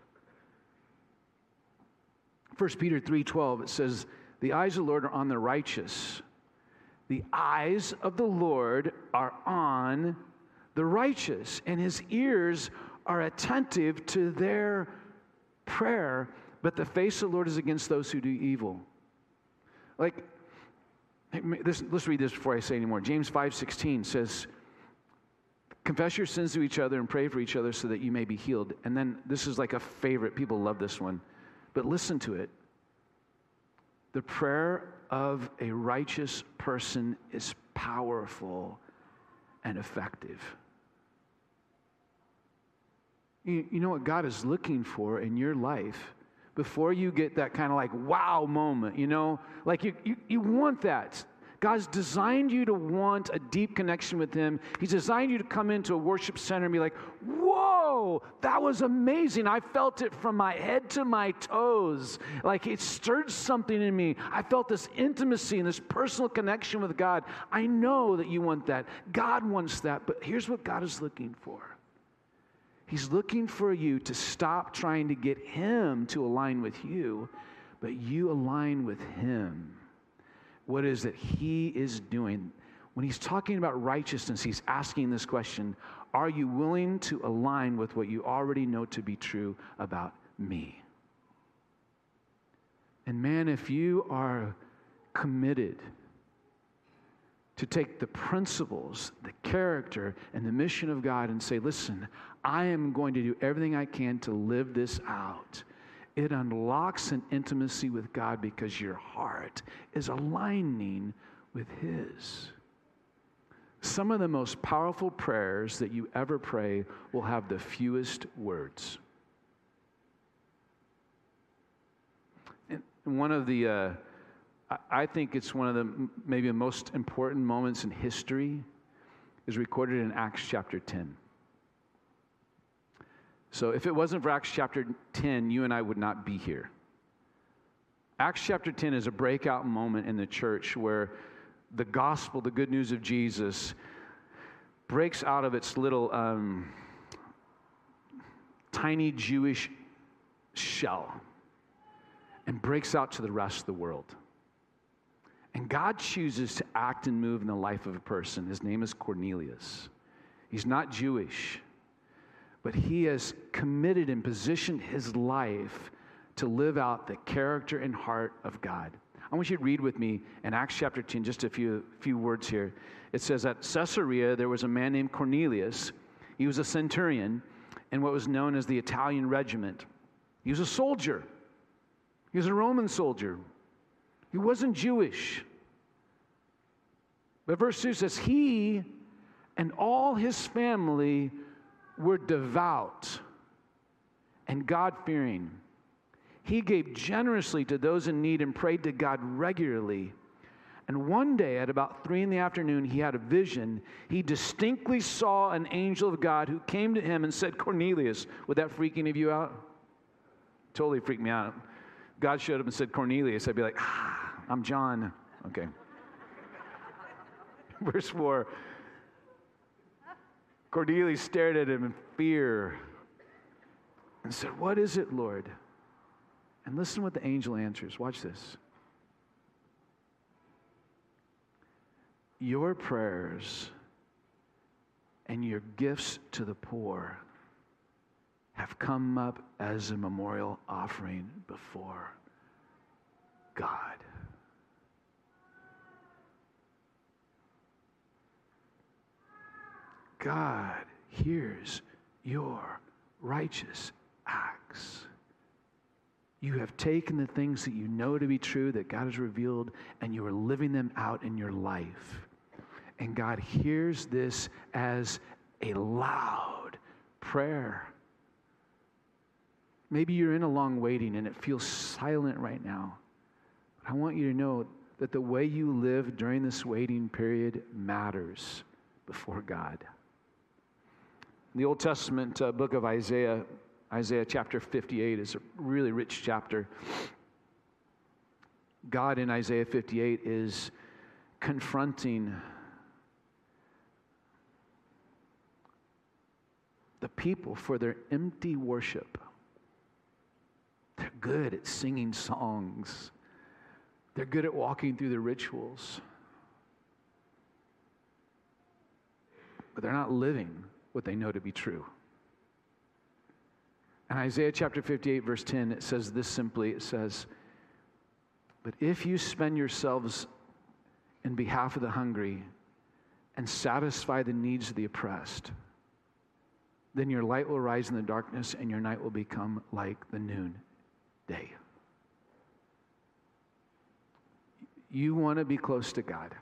First Peter three twelve, it says, the eyes of the Lord are on the righteous. The eyes of the Lord are on the righteous, and his ears are attentive to their prayer, but the face of the Lord is against those who do evil. Like, this, let's read this before I say any more. James five sixteen says, confess your sins to each other and pray for each other so that you may be healed. And then this is like a favorite. People love this one. But listen to it. The prayer of a righteous person is powerful and effective. You, you know what God is looking for in your life before you get that kind of like wow moment, you know? Like you, you, you want that. God's designed you to want a deep connection with him. He's designed you to come into a worship center and be like, whoa, that was amazing. I felt it from my head to my toes. Like it stirred something in me. I felt this intimacy and this personal connection with God. I know that you want that. God wants that, but here's what God is looking for. He's looking for you to stop trying to get him to align with you, but you align with him. What is it he is doing? When he's talking about righteousness, he's asking this question, are you willing to align with what you already know to be true about me? And man, if you are committed to take the principles, the character, and the mission of God and say, listen, I am going to do everything I can to live this out. It unlocks an intimacy with God because your heart is aligning with his. Some of the most powerful prayers that you ever pray will have the fewest words. And one of the, uh, I think it's one of the maybe the most important moments in history is recorded in Acts chapter ten. So if it wasn't for Acts chapter ten, you and I would not be here. Acts chapter ten is a breakout moment in the church where the gospel, the good news of Jesus, breaks out of its little um, tiny Jewish shell and breaks out to the rest of the world. And God chooses to act and move in the life of a person. His name is Cornelius. He's not Jewish, but he has committed and positioned his life to live out the character and heart of God. I want you to read with me in Acts chapter ten, just a few, few words here. It says, at Caesarea, there was a man named Cornelius. He was a centurion in what was known as the Italian regiment. He was a soldier. He was a Roman soldier. He wasn't Jewish. But verse two says, he and all his family were devout and God-fearing. He gave generously to those in need and prayed to God regularly. And one day at about three in the afternoon, he had a vision. He distinctly saw an angel of God who came to him and said, Cornelius. Would that freak any of you out? Totally freaked me out. God showed up and said, Cornelius. I'd be like, ah, I'm John. Okay. Verse four. Cornelius stared at him in fear and said, what is it, Lord? And listen what the angel answers. Watch this. Your prayers and your gifts to the poor have come up as a memorial offering before God. God hears your righteous acts. You have taken the things that you know to be true, that God has revealed, and you are living them out in your life. And God hears this as a loud prayer. Maybe you're in a long waiting and it feels silent right now. I want you to know that the way you live during this waiting period matters before God. The Old Testament uh, book of Isaiah, Isaiah chapter fifty-eight is a really rich chapter. God in Isaiah fifty-eight is confronting the people for their empty worship. They're good at singing songs. They're good at walking through the rituals. But they're not living what they know to be true. In Isaiah chapter fifty-eight, verse ten, it says this simply, it says, "But if you spend yourselves in behalf of the hungry and satisfy the needs of the oppressed, then your light will rise in the darkness and your night will become like the noonday." You want to be close to God.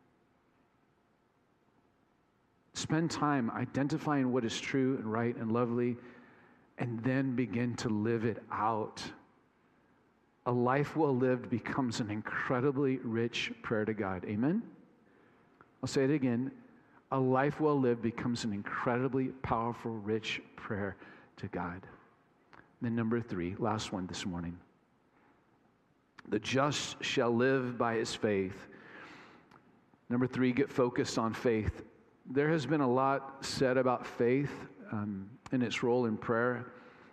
Spend time identifying what is true and right and lovely, and then begin to live it out. A life well lived becomes an incredibly rich prayer to God. Amen? I'll say it again. A life well lived becomes an incredibly powerful, rich prayer to God. Then number three, last one this morning. The just shall live by his faith. Number three, get focused on faith. There has been a lot said about faith um, and its role in prayer.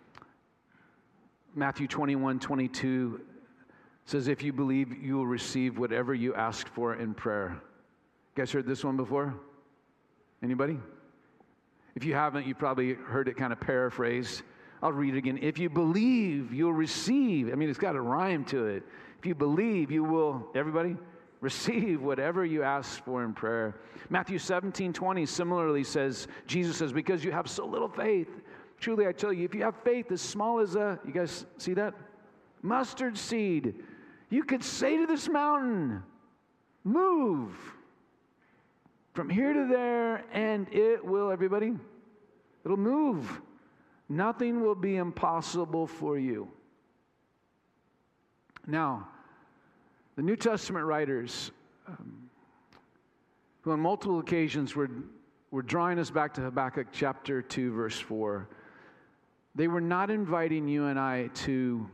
Matthew twenty-one, twenty-two says, "If you believe, you will receive whatever you ask for in prayer." You guys heard this one before? Anybody? If you haven't, you probably heard it kind of paraphrased. I'll read it again. If you believe, you'll receive. I mean, it's got a rhyme to it. If you believe, you will, everybody, receive whatever you ask for in prayer. Matthew seventeen, twenty similarly says, Jesus says, "Because you have so little faith, truly I tell you, if you have faith as small as a," you guys see that? "Mustard seed, you could say to this mountain, move from here to there, and it will," everybody, "it'll move. Nothing will be impossible for you." Now, the New Testament writers, um, who on multiple occasions were, were drawing us back to Habakkuk chapter two, verse four, they were not inviting you and I to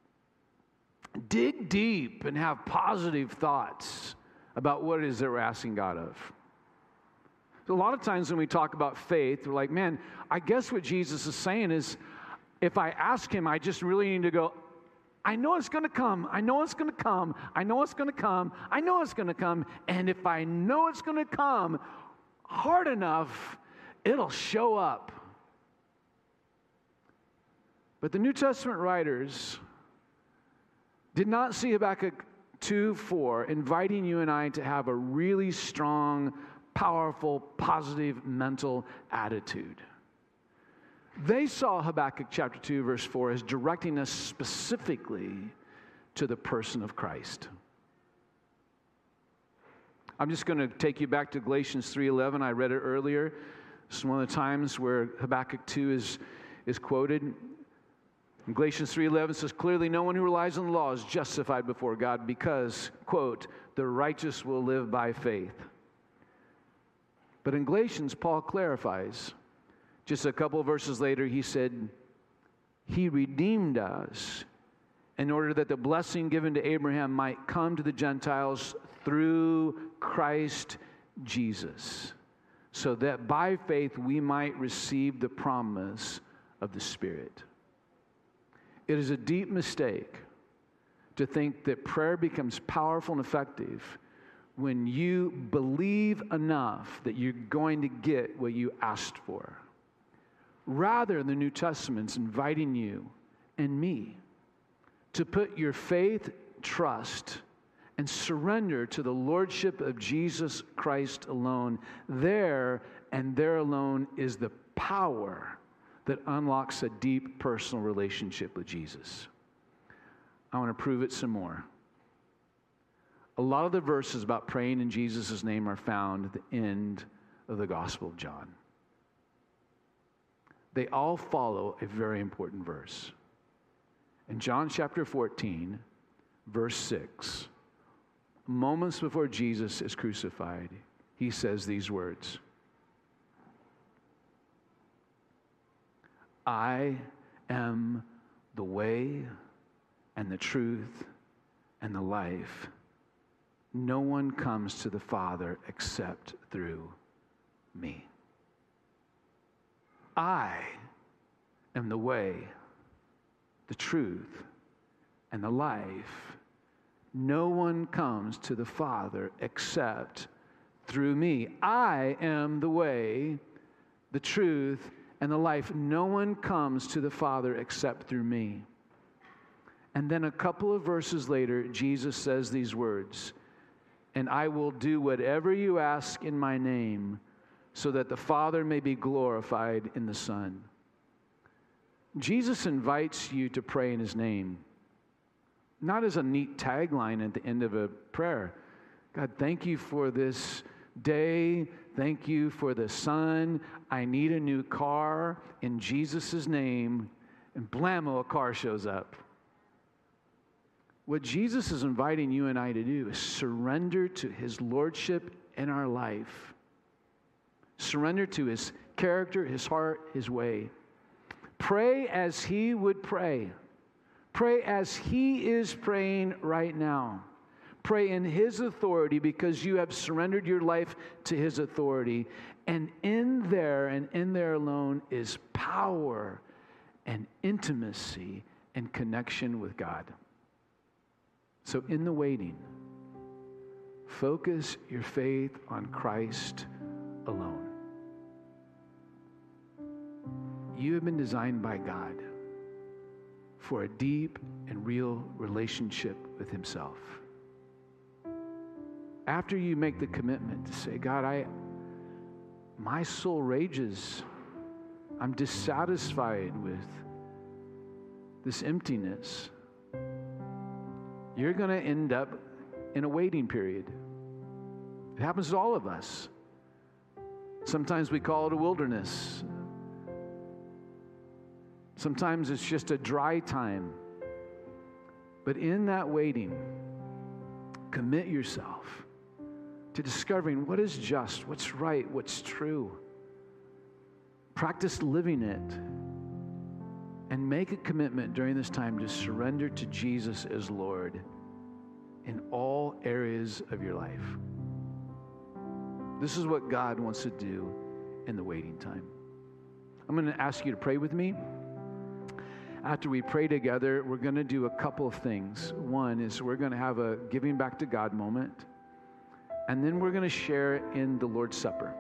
dig deep and have positive thoughts about what it is that we're asking God of. So a lot of times when we talk about faith, we're like, man, I guess what Jesus is saying is, if I ask him, I just really need to go, I know it's going to come. I know it's going to come. I know it's going to come. I know it's going to come. And if I know it's going to come hard enough, it'll show up. But the New Testament writers did not see Habakkuk two four inviting you and I to have a really strong, powerful, positive mental attitude. They saw Habakkuk chapter two, verse four as directing us specifically to the person of Christ. I'm just going to take you back to Galatians three eleven. I read it earlier. This is one of the times where Habakkuk two is, is quoted. In Galatians three eleven says, "Clearly no one who relies on the law is justified before God because," quote, "the righteous will live by faith." But in Galatians, Paul clarifies. Just a couple of verses later, he said, "He redeemed us in order that the blessing given to Abraham might come to the Gentiles through Christ Jesus, so that by faith we might receive the promise of the Spirit." It is a deep mistake to think that prayer becomes powerful and effective when you believe enough that you're going to get what you asked for. Rather, the New Testament's inviting you and me to put your faith, trust, and surrender to the lordship of Jesus Christ alone. There and there alone is the power that unlocks a deep personal relationship with Jesus. I want to prove it some more. A lot of the verses about praying in Jesus' name are found at the end of the Gospel of John. They all follow a very important verse. In John chapter fourteen, verse six, moments before Jesus is crucified, he says these words, "I am the way and the truth and the life. No one comes to the Father except through me." I am the way, the truth, and the life. No one comes to the Father except through me. I am the way, the truth, and the life. No one comes to the Father except through me. And then a couple of verses later, Jesus says these words, and I will do whatever you ask in my name, so that the Father may be glorified in the Son. Jesus invites you to pray in his name, not as a neat tagline at the end of a prayer. God, thank you for this day. Thank you for the sun. I need a new car in Jesus' name. And blammo, a car shows up. What Jesus is inviting you and I to do is surrender to his lordship in our life. Surrender to his character, his heart, his way. Pray as he would pray. Pray as he is praying right now. Pray in his authority because you have surrendered your life to his authority. And in there and in there alone is power and intimacy and connection with God. So in the waiting, focus your faith on Christ alone. You have been designed by God for a deep and real relationship with himself. After you make the commitment to say, God, I, my soul rages. I'm dissatisfied with this emptiness. You're going to end up in a waiting period. It happens to all of us. Sometimes we call it a wilderness. Sometimes it's just a dry time. But in that waiting, commit yourself to discovering what is just, what's right, what's true. Practice living it. And make a commitment during this time to surrender to Jesus as Lord in all areas of your life. This is what God wants to do in the waiting time. I'm going to ask you to pray with me. After we pray together, we're going to do a couple of things. One is we're going to have a giving back to God moment, and then we're going to share in the Lord's Supper.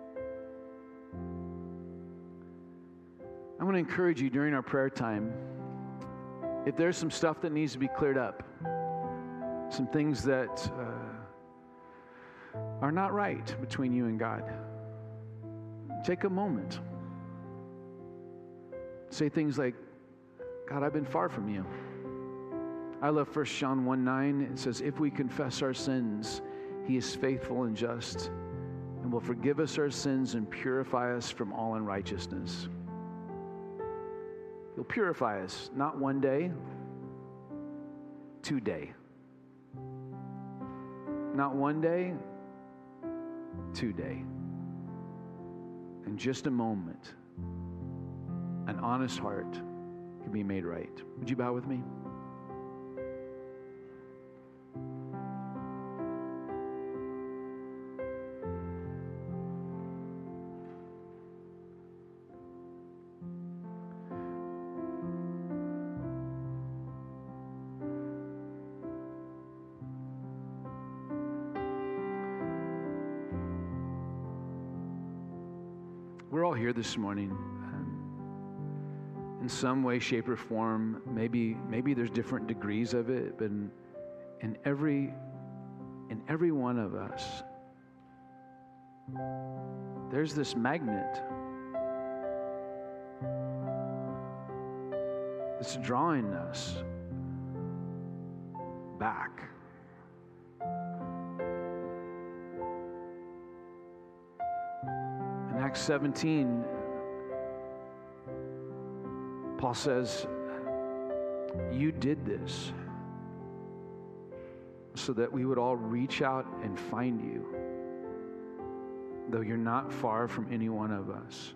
I want to encourage you during our prayer time, if there's some stuff that needs to be cleared up, some things that uh, are not right between you and God, take a moment. Say things like, God, I've been far from you. I love First John one nine. It says, if we confess our sins, he is faithful and just and will forgive us our sins and purify us from all unrighteousness. He'll purify us, not one day, today. Not one day, today. In just a moment, an honest heart can be made right. Would you bow with me? We're all here this morning um, in some way, shape, or form. Maybe, maybe there's different degrees of it, but in, in every, in every one of us, there's this magnet that's drawing us back. In Acts seventeen, Paul says, you did this so that we would all reach out and find you, though you're not far from any one of us.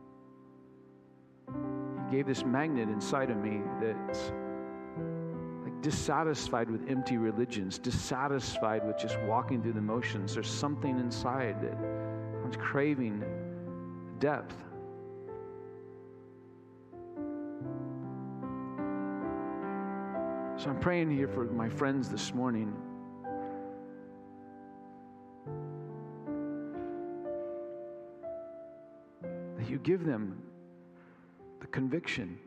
He gave this magnet inside of me that's like dissatisfied with empty religions, dissatisfied with just walking through the motions. There's something inside that I'm craving depth. So I'm praying here for my friends this morning. That you give them the conviction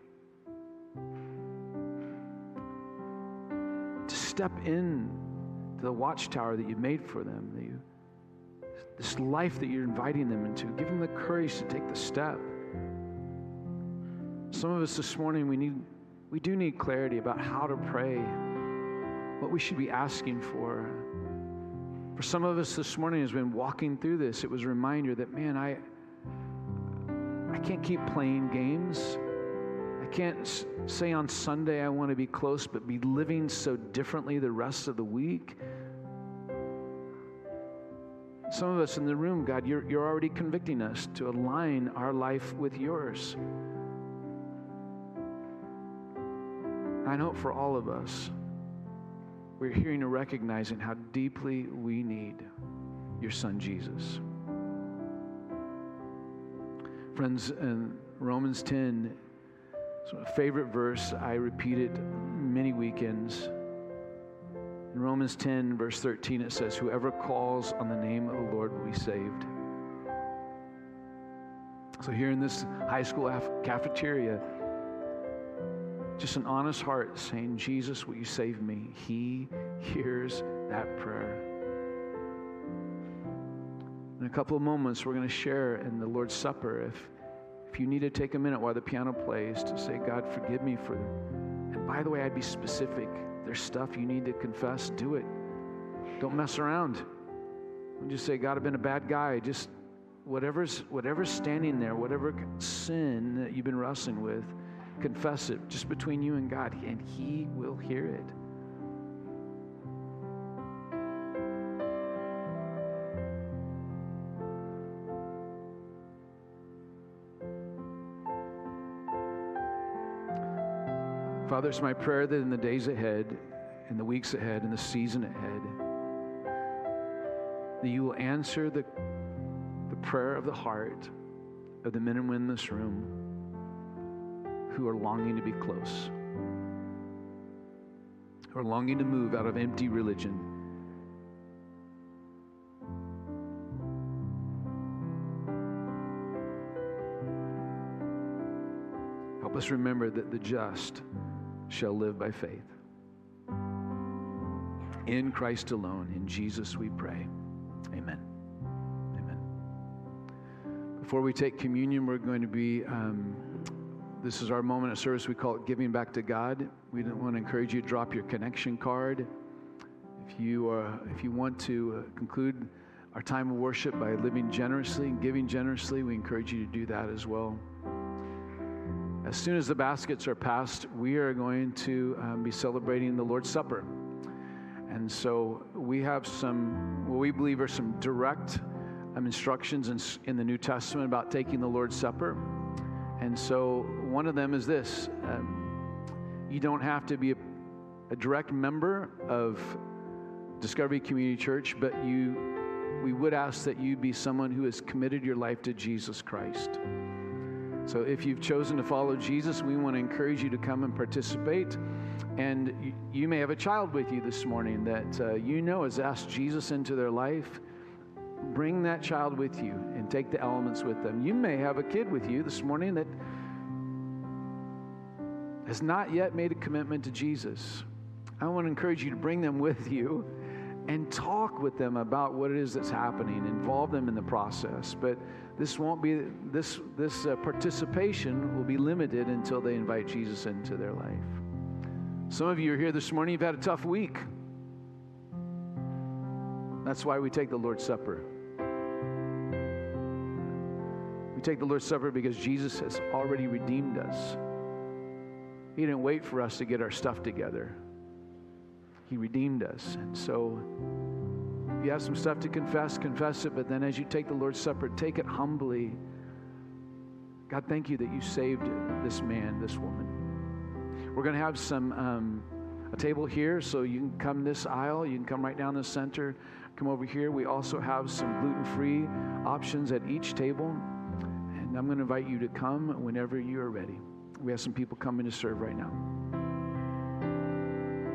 to step in to the watchtower that you've made for them. That you, this life that you're inviting them into. Give them the courage to take the step. Some of us this morning, we need We do need clarity about how to pray, what we should be asking for. For some of us this morning, as we've been walking through this, it was a reminder that, man, I I can't keep playing games. I can't s- say on Sunday I want to be close, but be living so differently the rest of the week. Some of us in the room, God, you're, you're already convicting us to align our life with yours. I know for all of us, we're hearing and recognizing how deeply we need your son, Jesus. Friends, in Romans ten, it's my favorite verse. I repeat it many weekends. In Romans ten, verse thirteen, it says, whoever calls on the name of the Lord will be saved. So here in this high school af- cafeteria, just an honest heart saying, Jesus, will you save me? He hears that prayer. In a couple of moments, we're going to share in the Lord's Supper. If, if you need to take a minute while the piano plays to say, God, forgive me for, and by the way, I'd be specific. There's stuff you need to confess, do it. Don't mess around. Don't just say, God, I've been a bad guy. Just whatever's, whatever's standing there, whatever sin that you've been wrestling with, confess it just between you and God, and He will hear it. Father, it's my prayer that in the days ahead, in the weeks ahead, in the season ahead, that you will answer the, the prayer of the heart of the men and women in this room who are longing to be close, who are longing to move out of empty religion. Help us remember that the just shall live by faith. In Christ alone, in Jesus we pray. Amen. Amen. Before we take communion, we're going to be... Um, This is our moment of service. We call it giving back to God. We want to encourage you to drop your connection card. If you are, if you want to uh, conclude our time of worship by living generously and giving generously, we encourage you to do that as well. As soon as the baskets are passed, we are going to um, be celebrating the Lord's Supper. And so we have some, what we believe are some direct um, instructions in, in the New Testament about taking the Lord's Supper. And so one of them is this. Um, you don't have to be a, a direct member of Discovery Community Church, but you, we would ask that you be someone who has committed your life to Jesus Christ. So if you've chosen to follow Jesus, we want to encourage you to come and participate. And you, you may have a child with you this morning that uh, you know has asked Jesus into their life. Bring that child with you and take the elements with them. You may have a kid with you this morning that has not yet made a commitment to Jesus. I want to encourage you to bring them with you and talk with them about what it is that's happening. Involve them in the process. But this won't be, this, this uh, participation will be limited until they invite Jesus into their life. Some of you are here this morning, you've had a tough week. That's why we take the Lord's Supper. We take the Lord's Supper because Jesus has already redeemed us. He didn't wait for us to get our stuff together. He redeemed us. And so if you have some stuff to confess, confess it. But then as you take the Lord's Supper, take it humbly. God, thank you that you saved this man, this woman. We're going to have some um, a table here, so you can come this aisle. You can come right down the center. Come over here. We also have some gluten-free options at each table. And I'm going to invite you to come whenever you are ready. We have some people coming to serve right now.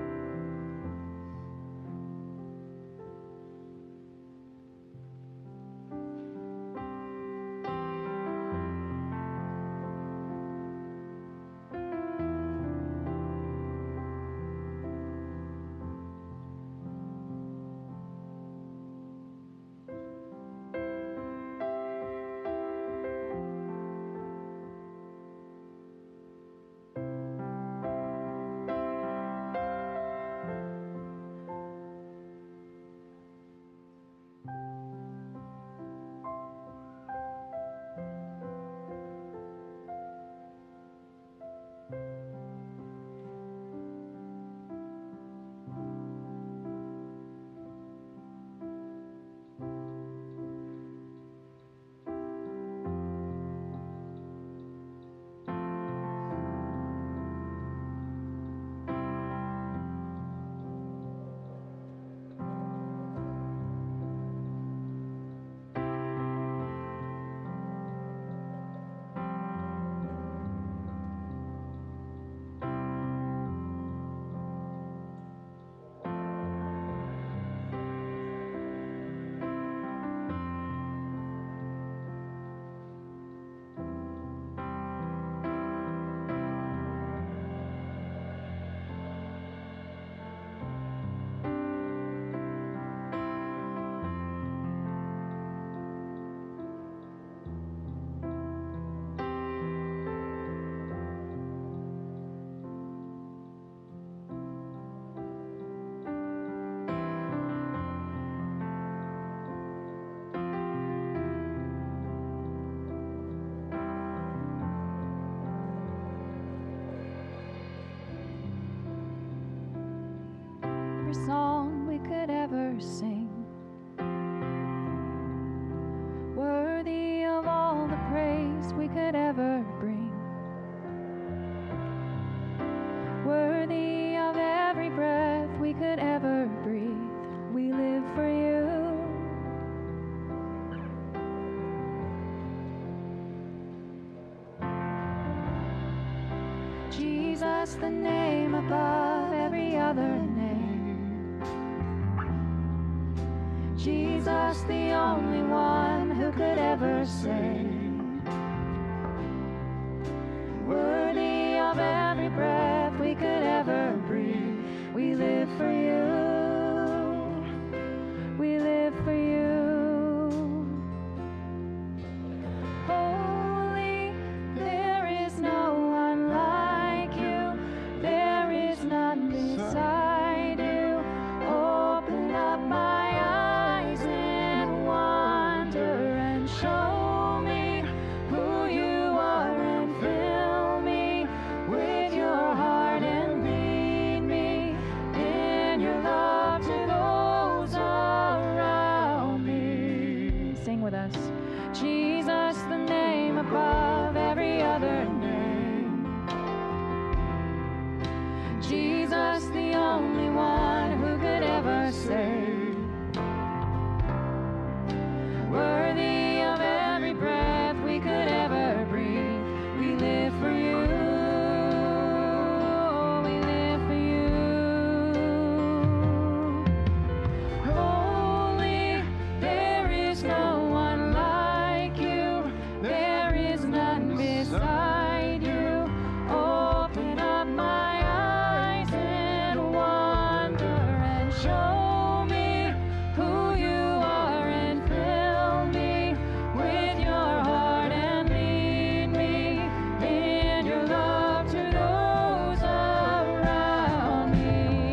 ever sing. Worthy of all the praise we could ever bring. Worthy of every breath we could ever breathe. We live for you. Jesus, the name above every other name. Jesus, the only one who could ever save. Worthy of every breath we could ever breathe. We live for you. We live for you. Holy, there is no one like you. There is none beside you. Open up my eyes in wonder and show me who you are and fill me with your heart and lead me in your love to those around me. Sing with us. Jesus, the name above every other name. Jesus, the only one who could ever save. Worthy of every breath we could ever breathe. We live for you. We live for you. Holy, there is no one like you. There is none beside you. Open up my eyes in wonder and show me who you are and fill me with your heart and lead me in your love to those around me.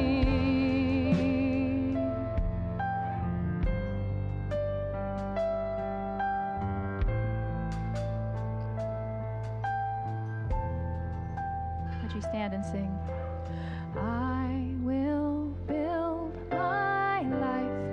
Would you stand and sing? I will build my life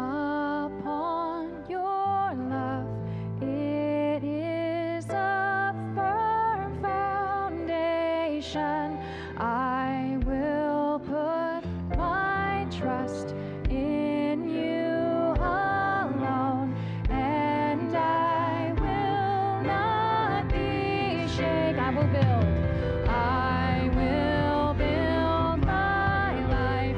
upon your love. It is a firm foundation. I will put my trust in you alone, and I will not be shaken. I will build. I will build my life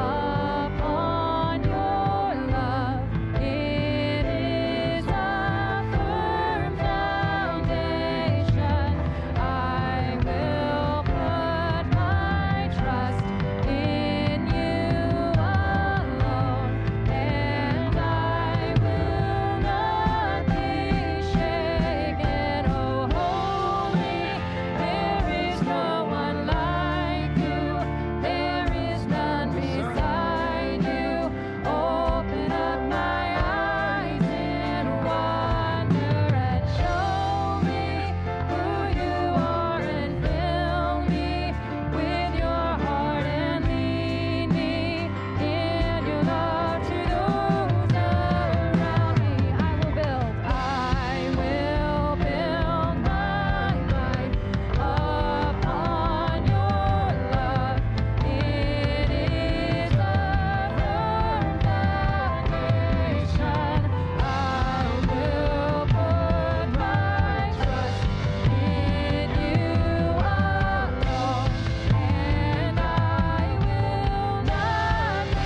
upon your love. It is a firm foundation. I will put my trust in you alone, and I will not be shaken. Oh, holy, there is no one like you. There is none beside you. Open up my eyes in wonder and show me who you are and fill me with your heart and lead me in your love to those around me. I will build. I will build my life upon your love. It is a firm foundation. I will put my trust in you alone, and I will not be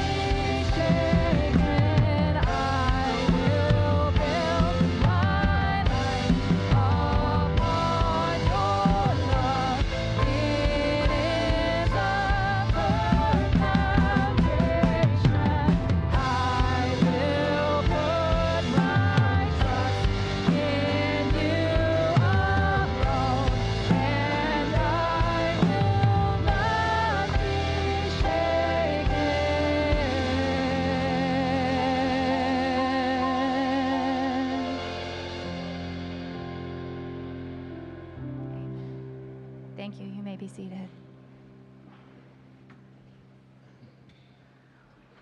shaken. I will build my life upon your love. It is a firm foundation. I will put my trust in you alone, and I will not be shaken. Thank you. You may be seated. All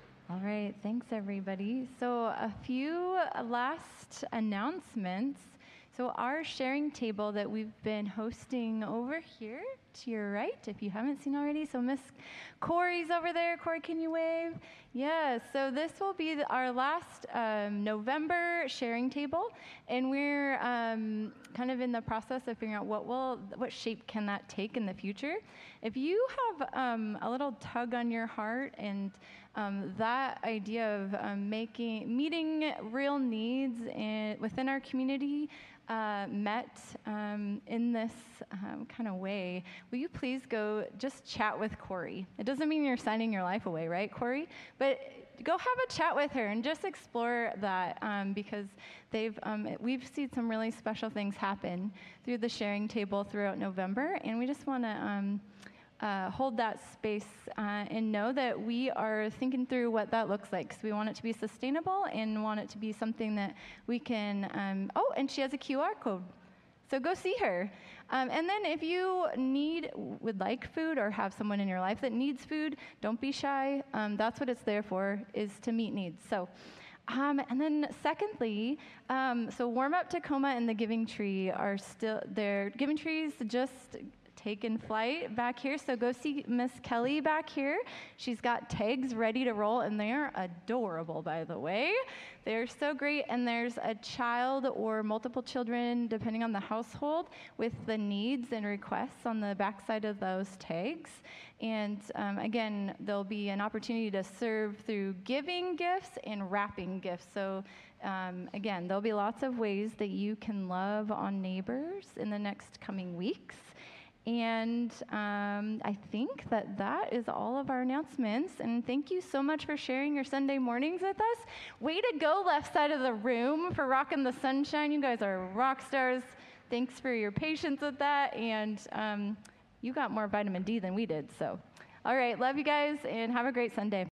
right, thanks everybody. So a few last announcements. So our sharing table that we've been hosting over here to your right, if you haven't seen already. So Miss Corey's over there. Corey, can you wave? Yes, so this will be the, our last um, November sharing table, and we're um, kind of in the process of figuring out what will, what shape can that take in the future. If you have um, a little tug on your heart and um, that idea of um, making, meeting real needs in, within our community, Uh, met um, in this um, kind of way, will you please go just chat with Corey? It doesn't mean you're signing your life away, right, Corey? But go have a chat with her and just explore that um, because they've um, we've seen some really special things happen through the sharing table throughout November, and we just want to um, Uh, hold that space uh, and know that we are thinking through what that looks like, because we want it to be sustainable and want it to be something that we can, um, oh, and she has a Q R code, so go see her. Um, and then if you need, would like food or have someone in your life that needs food, don't be shy. Um, that's what it's there for, is to meet needs. So. Um, and then secondly, um, so Warm Up Tacoma and the Giving Tree are still, their Giving Tree's just taken flight back here, so go see Miss Kelly back here. She's got tags ready to roll, and they're adorable, by the way. They're so great, and there's a child or multiple children, depending on the household, with the needs and requests on the backside of those tags. And um, again, there'll be an opportunity to serve through giving gifts and wrapping gifts. So um, again, there'll be lots of ways that you can love on neighbors in the next coming weeks. And um, I think that that is all of our announcements. And thank you so much for sharing your Sunday mornings with us. Way to go, left side of the room, for rocking the sunshine. You guys are rock stars. Thanks for your patience with that. And um, you got more vitamin D than we did. So, all right, love you guys, and have a great Sunday.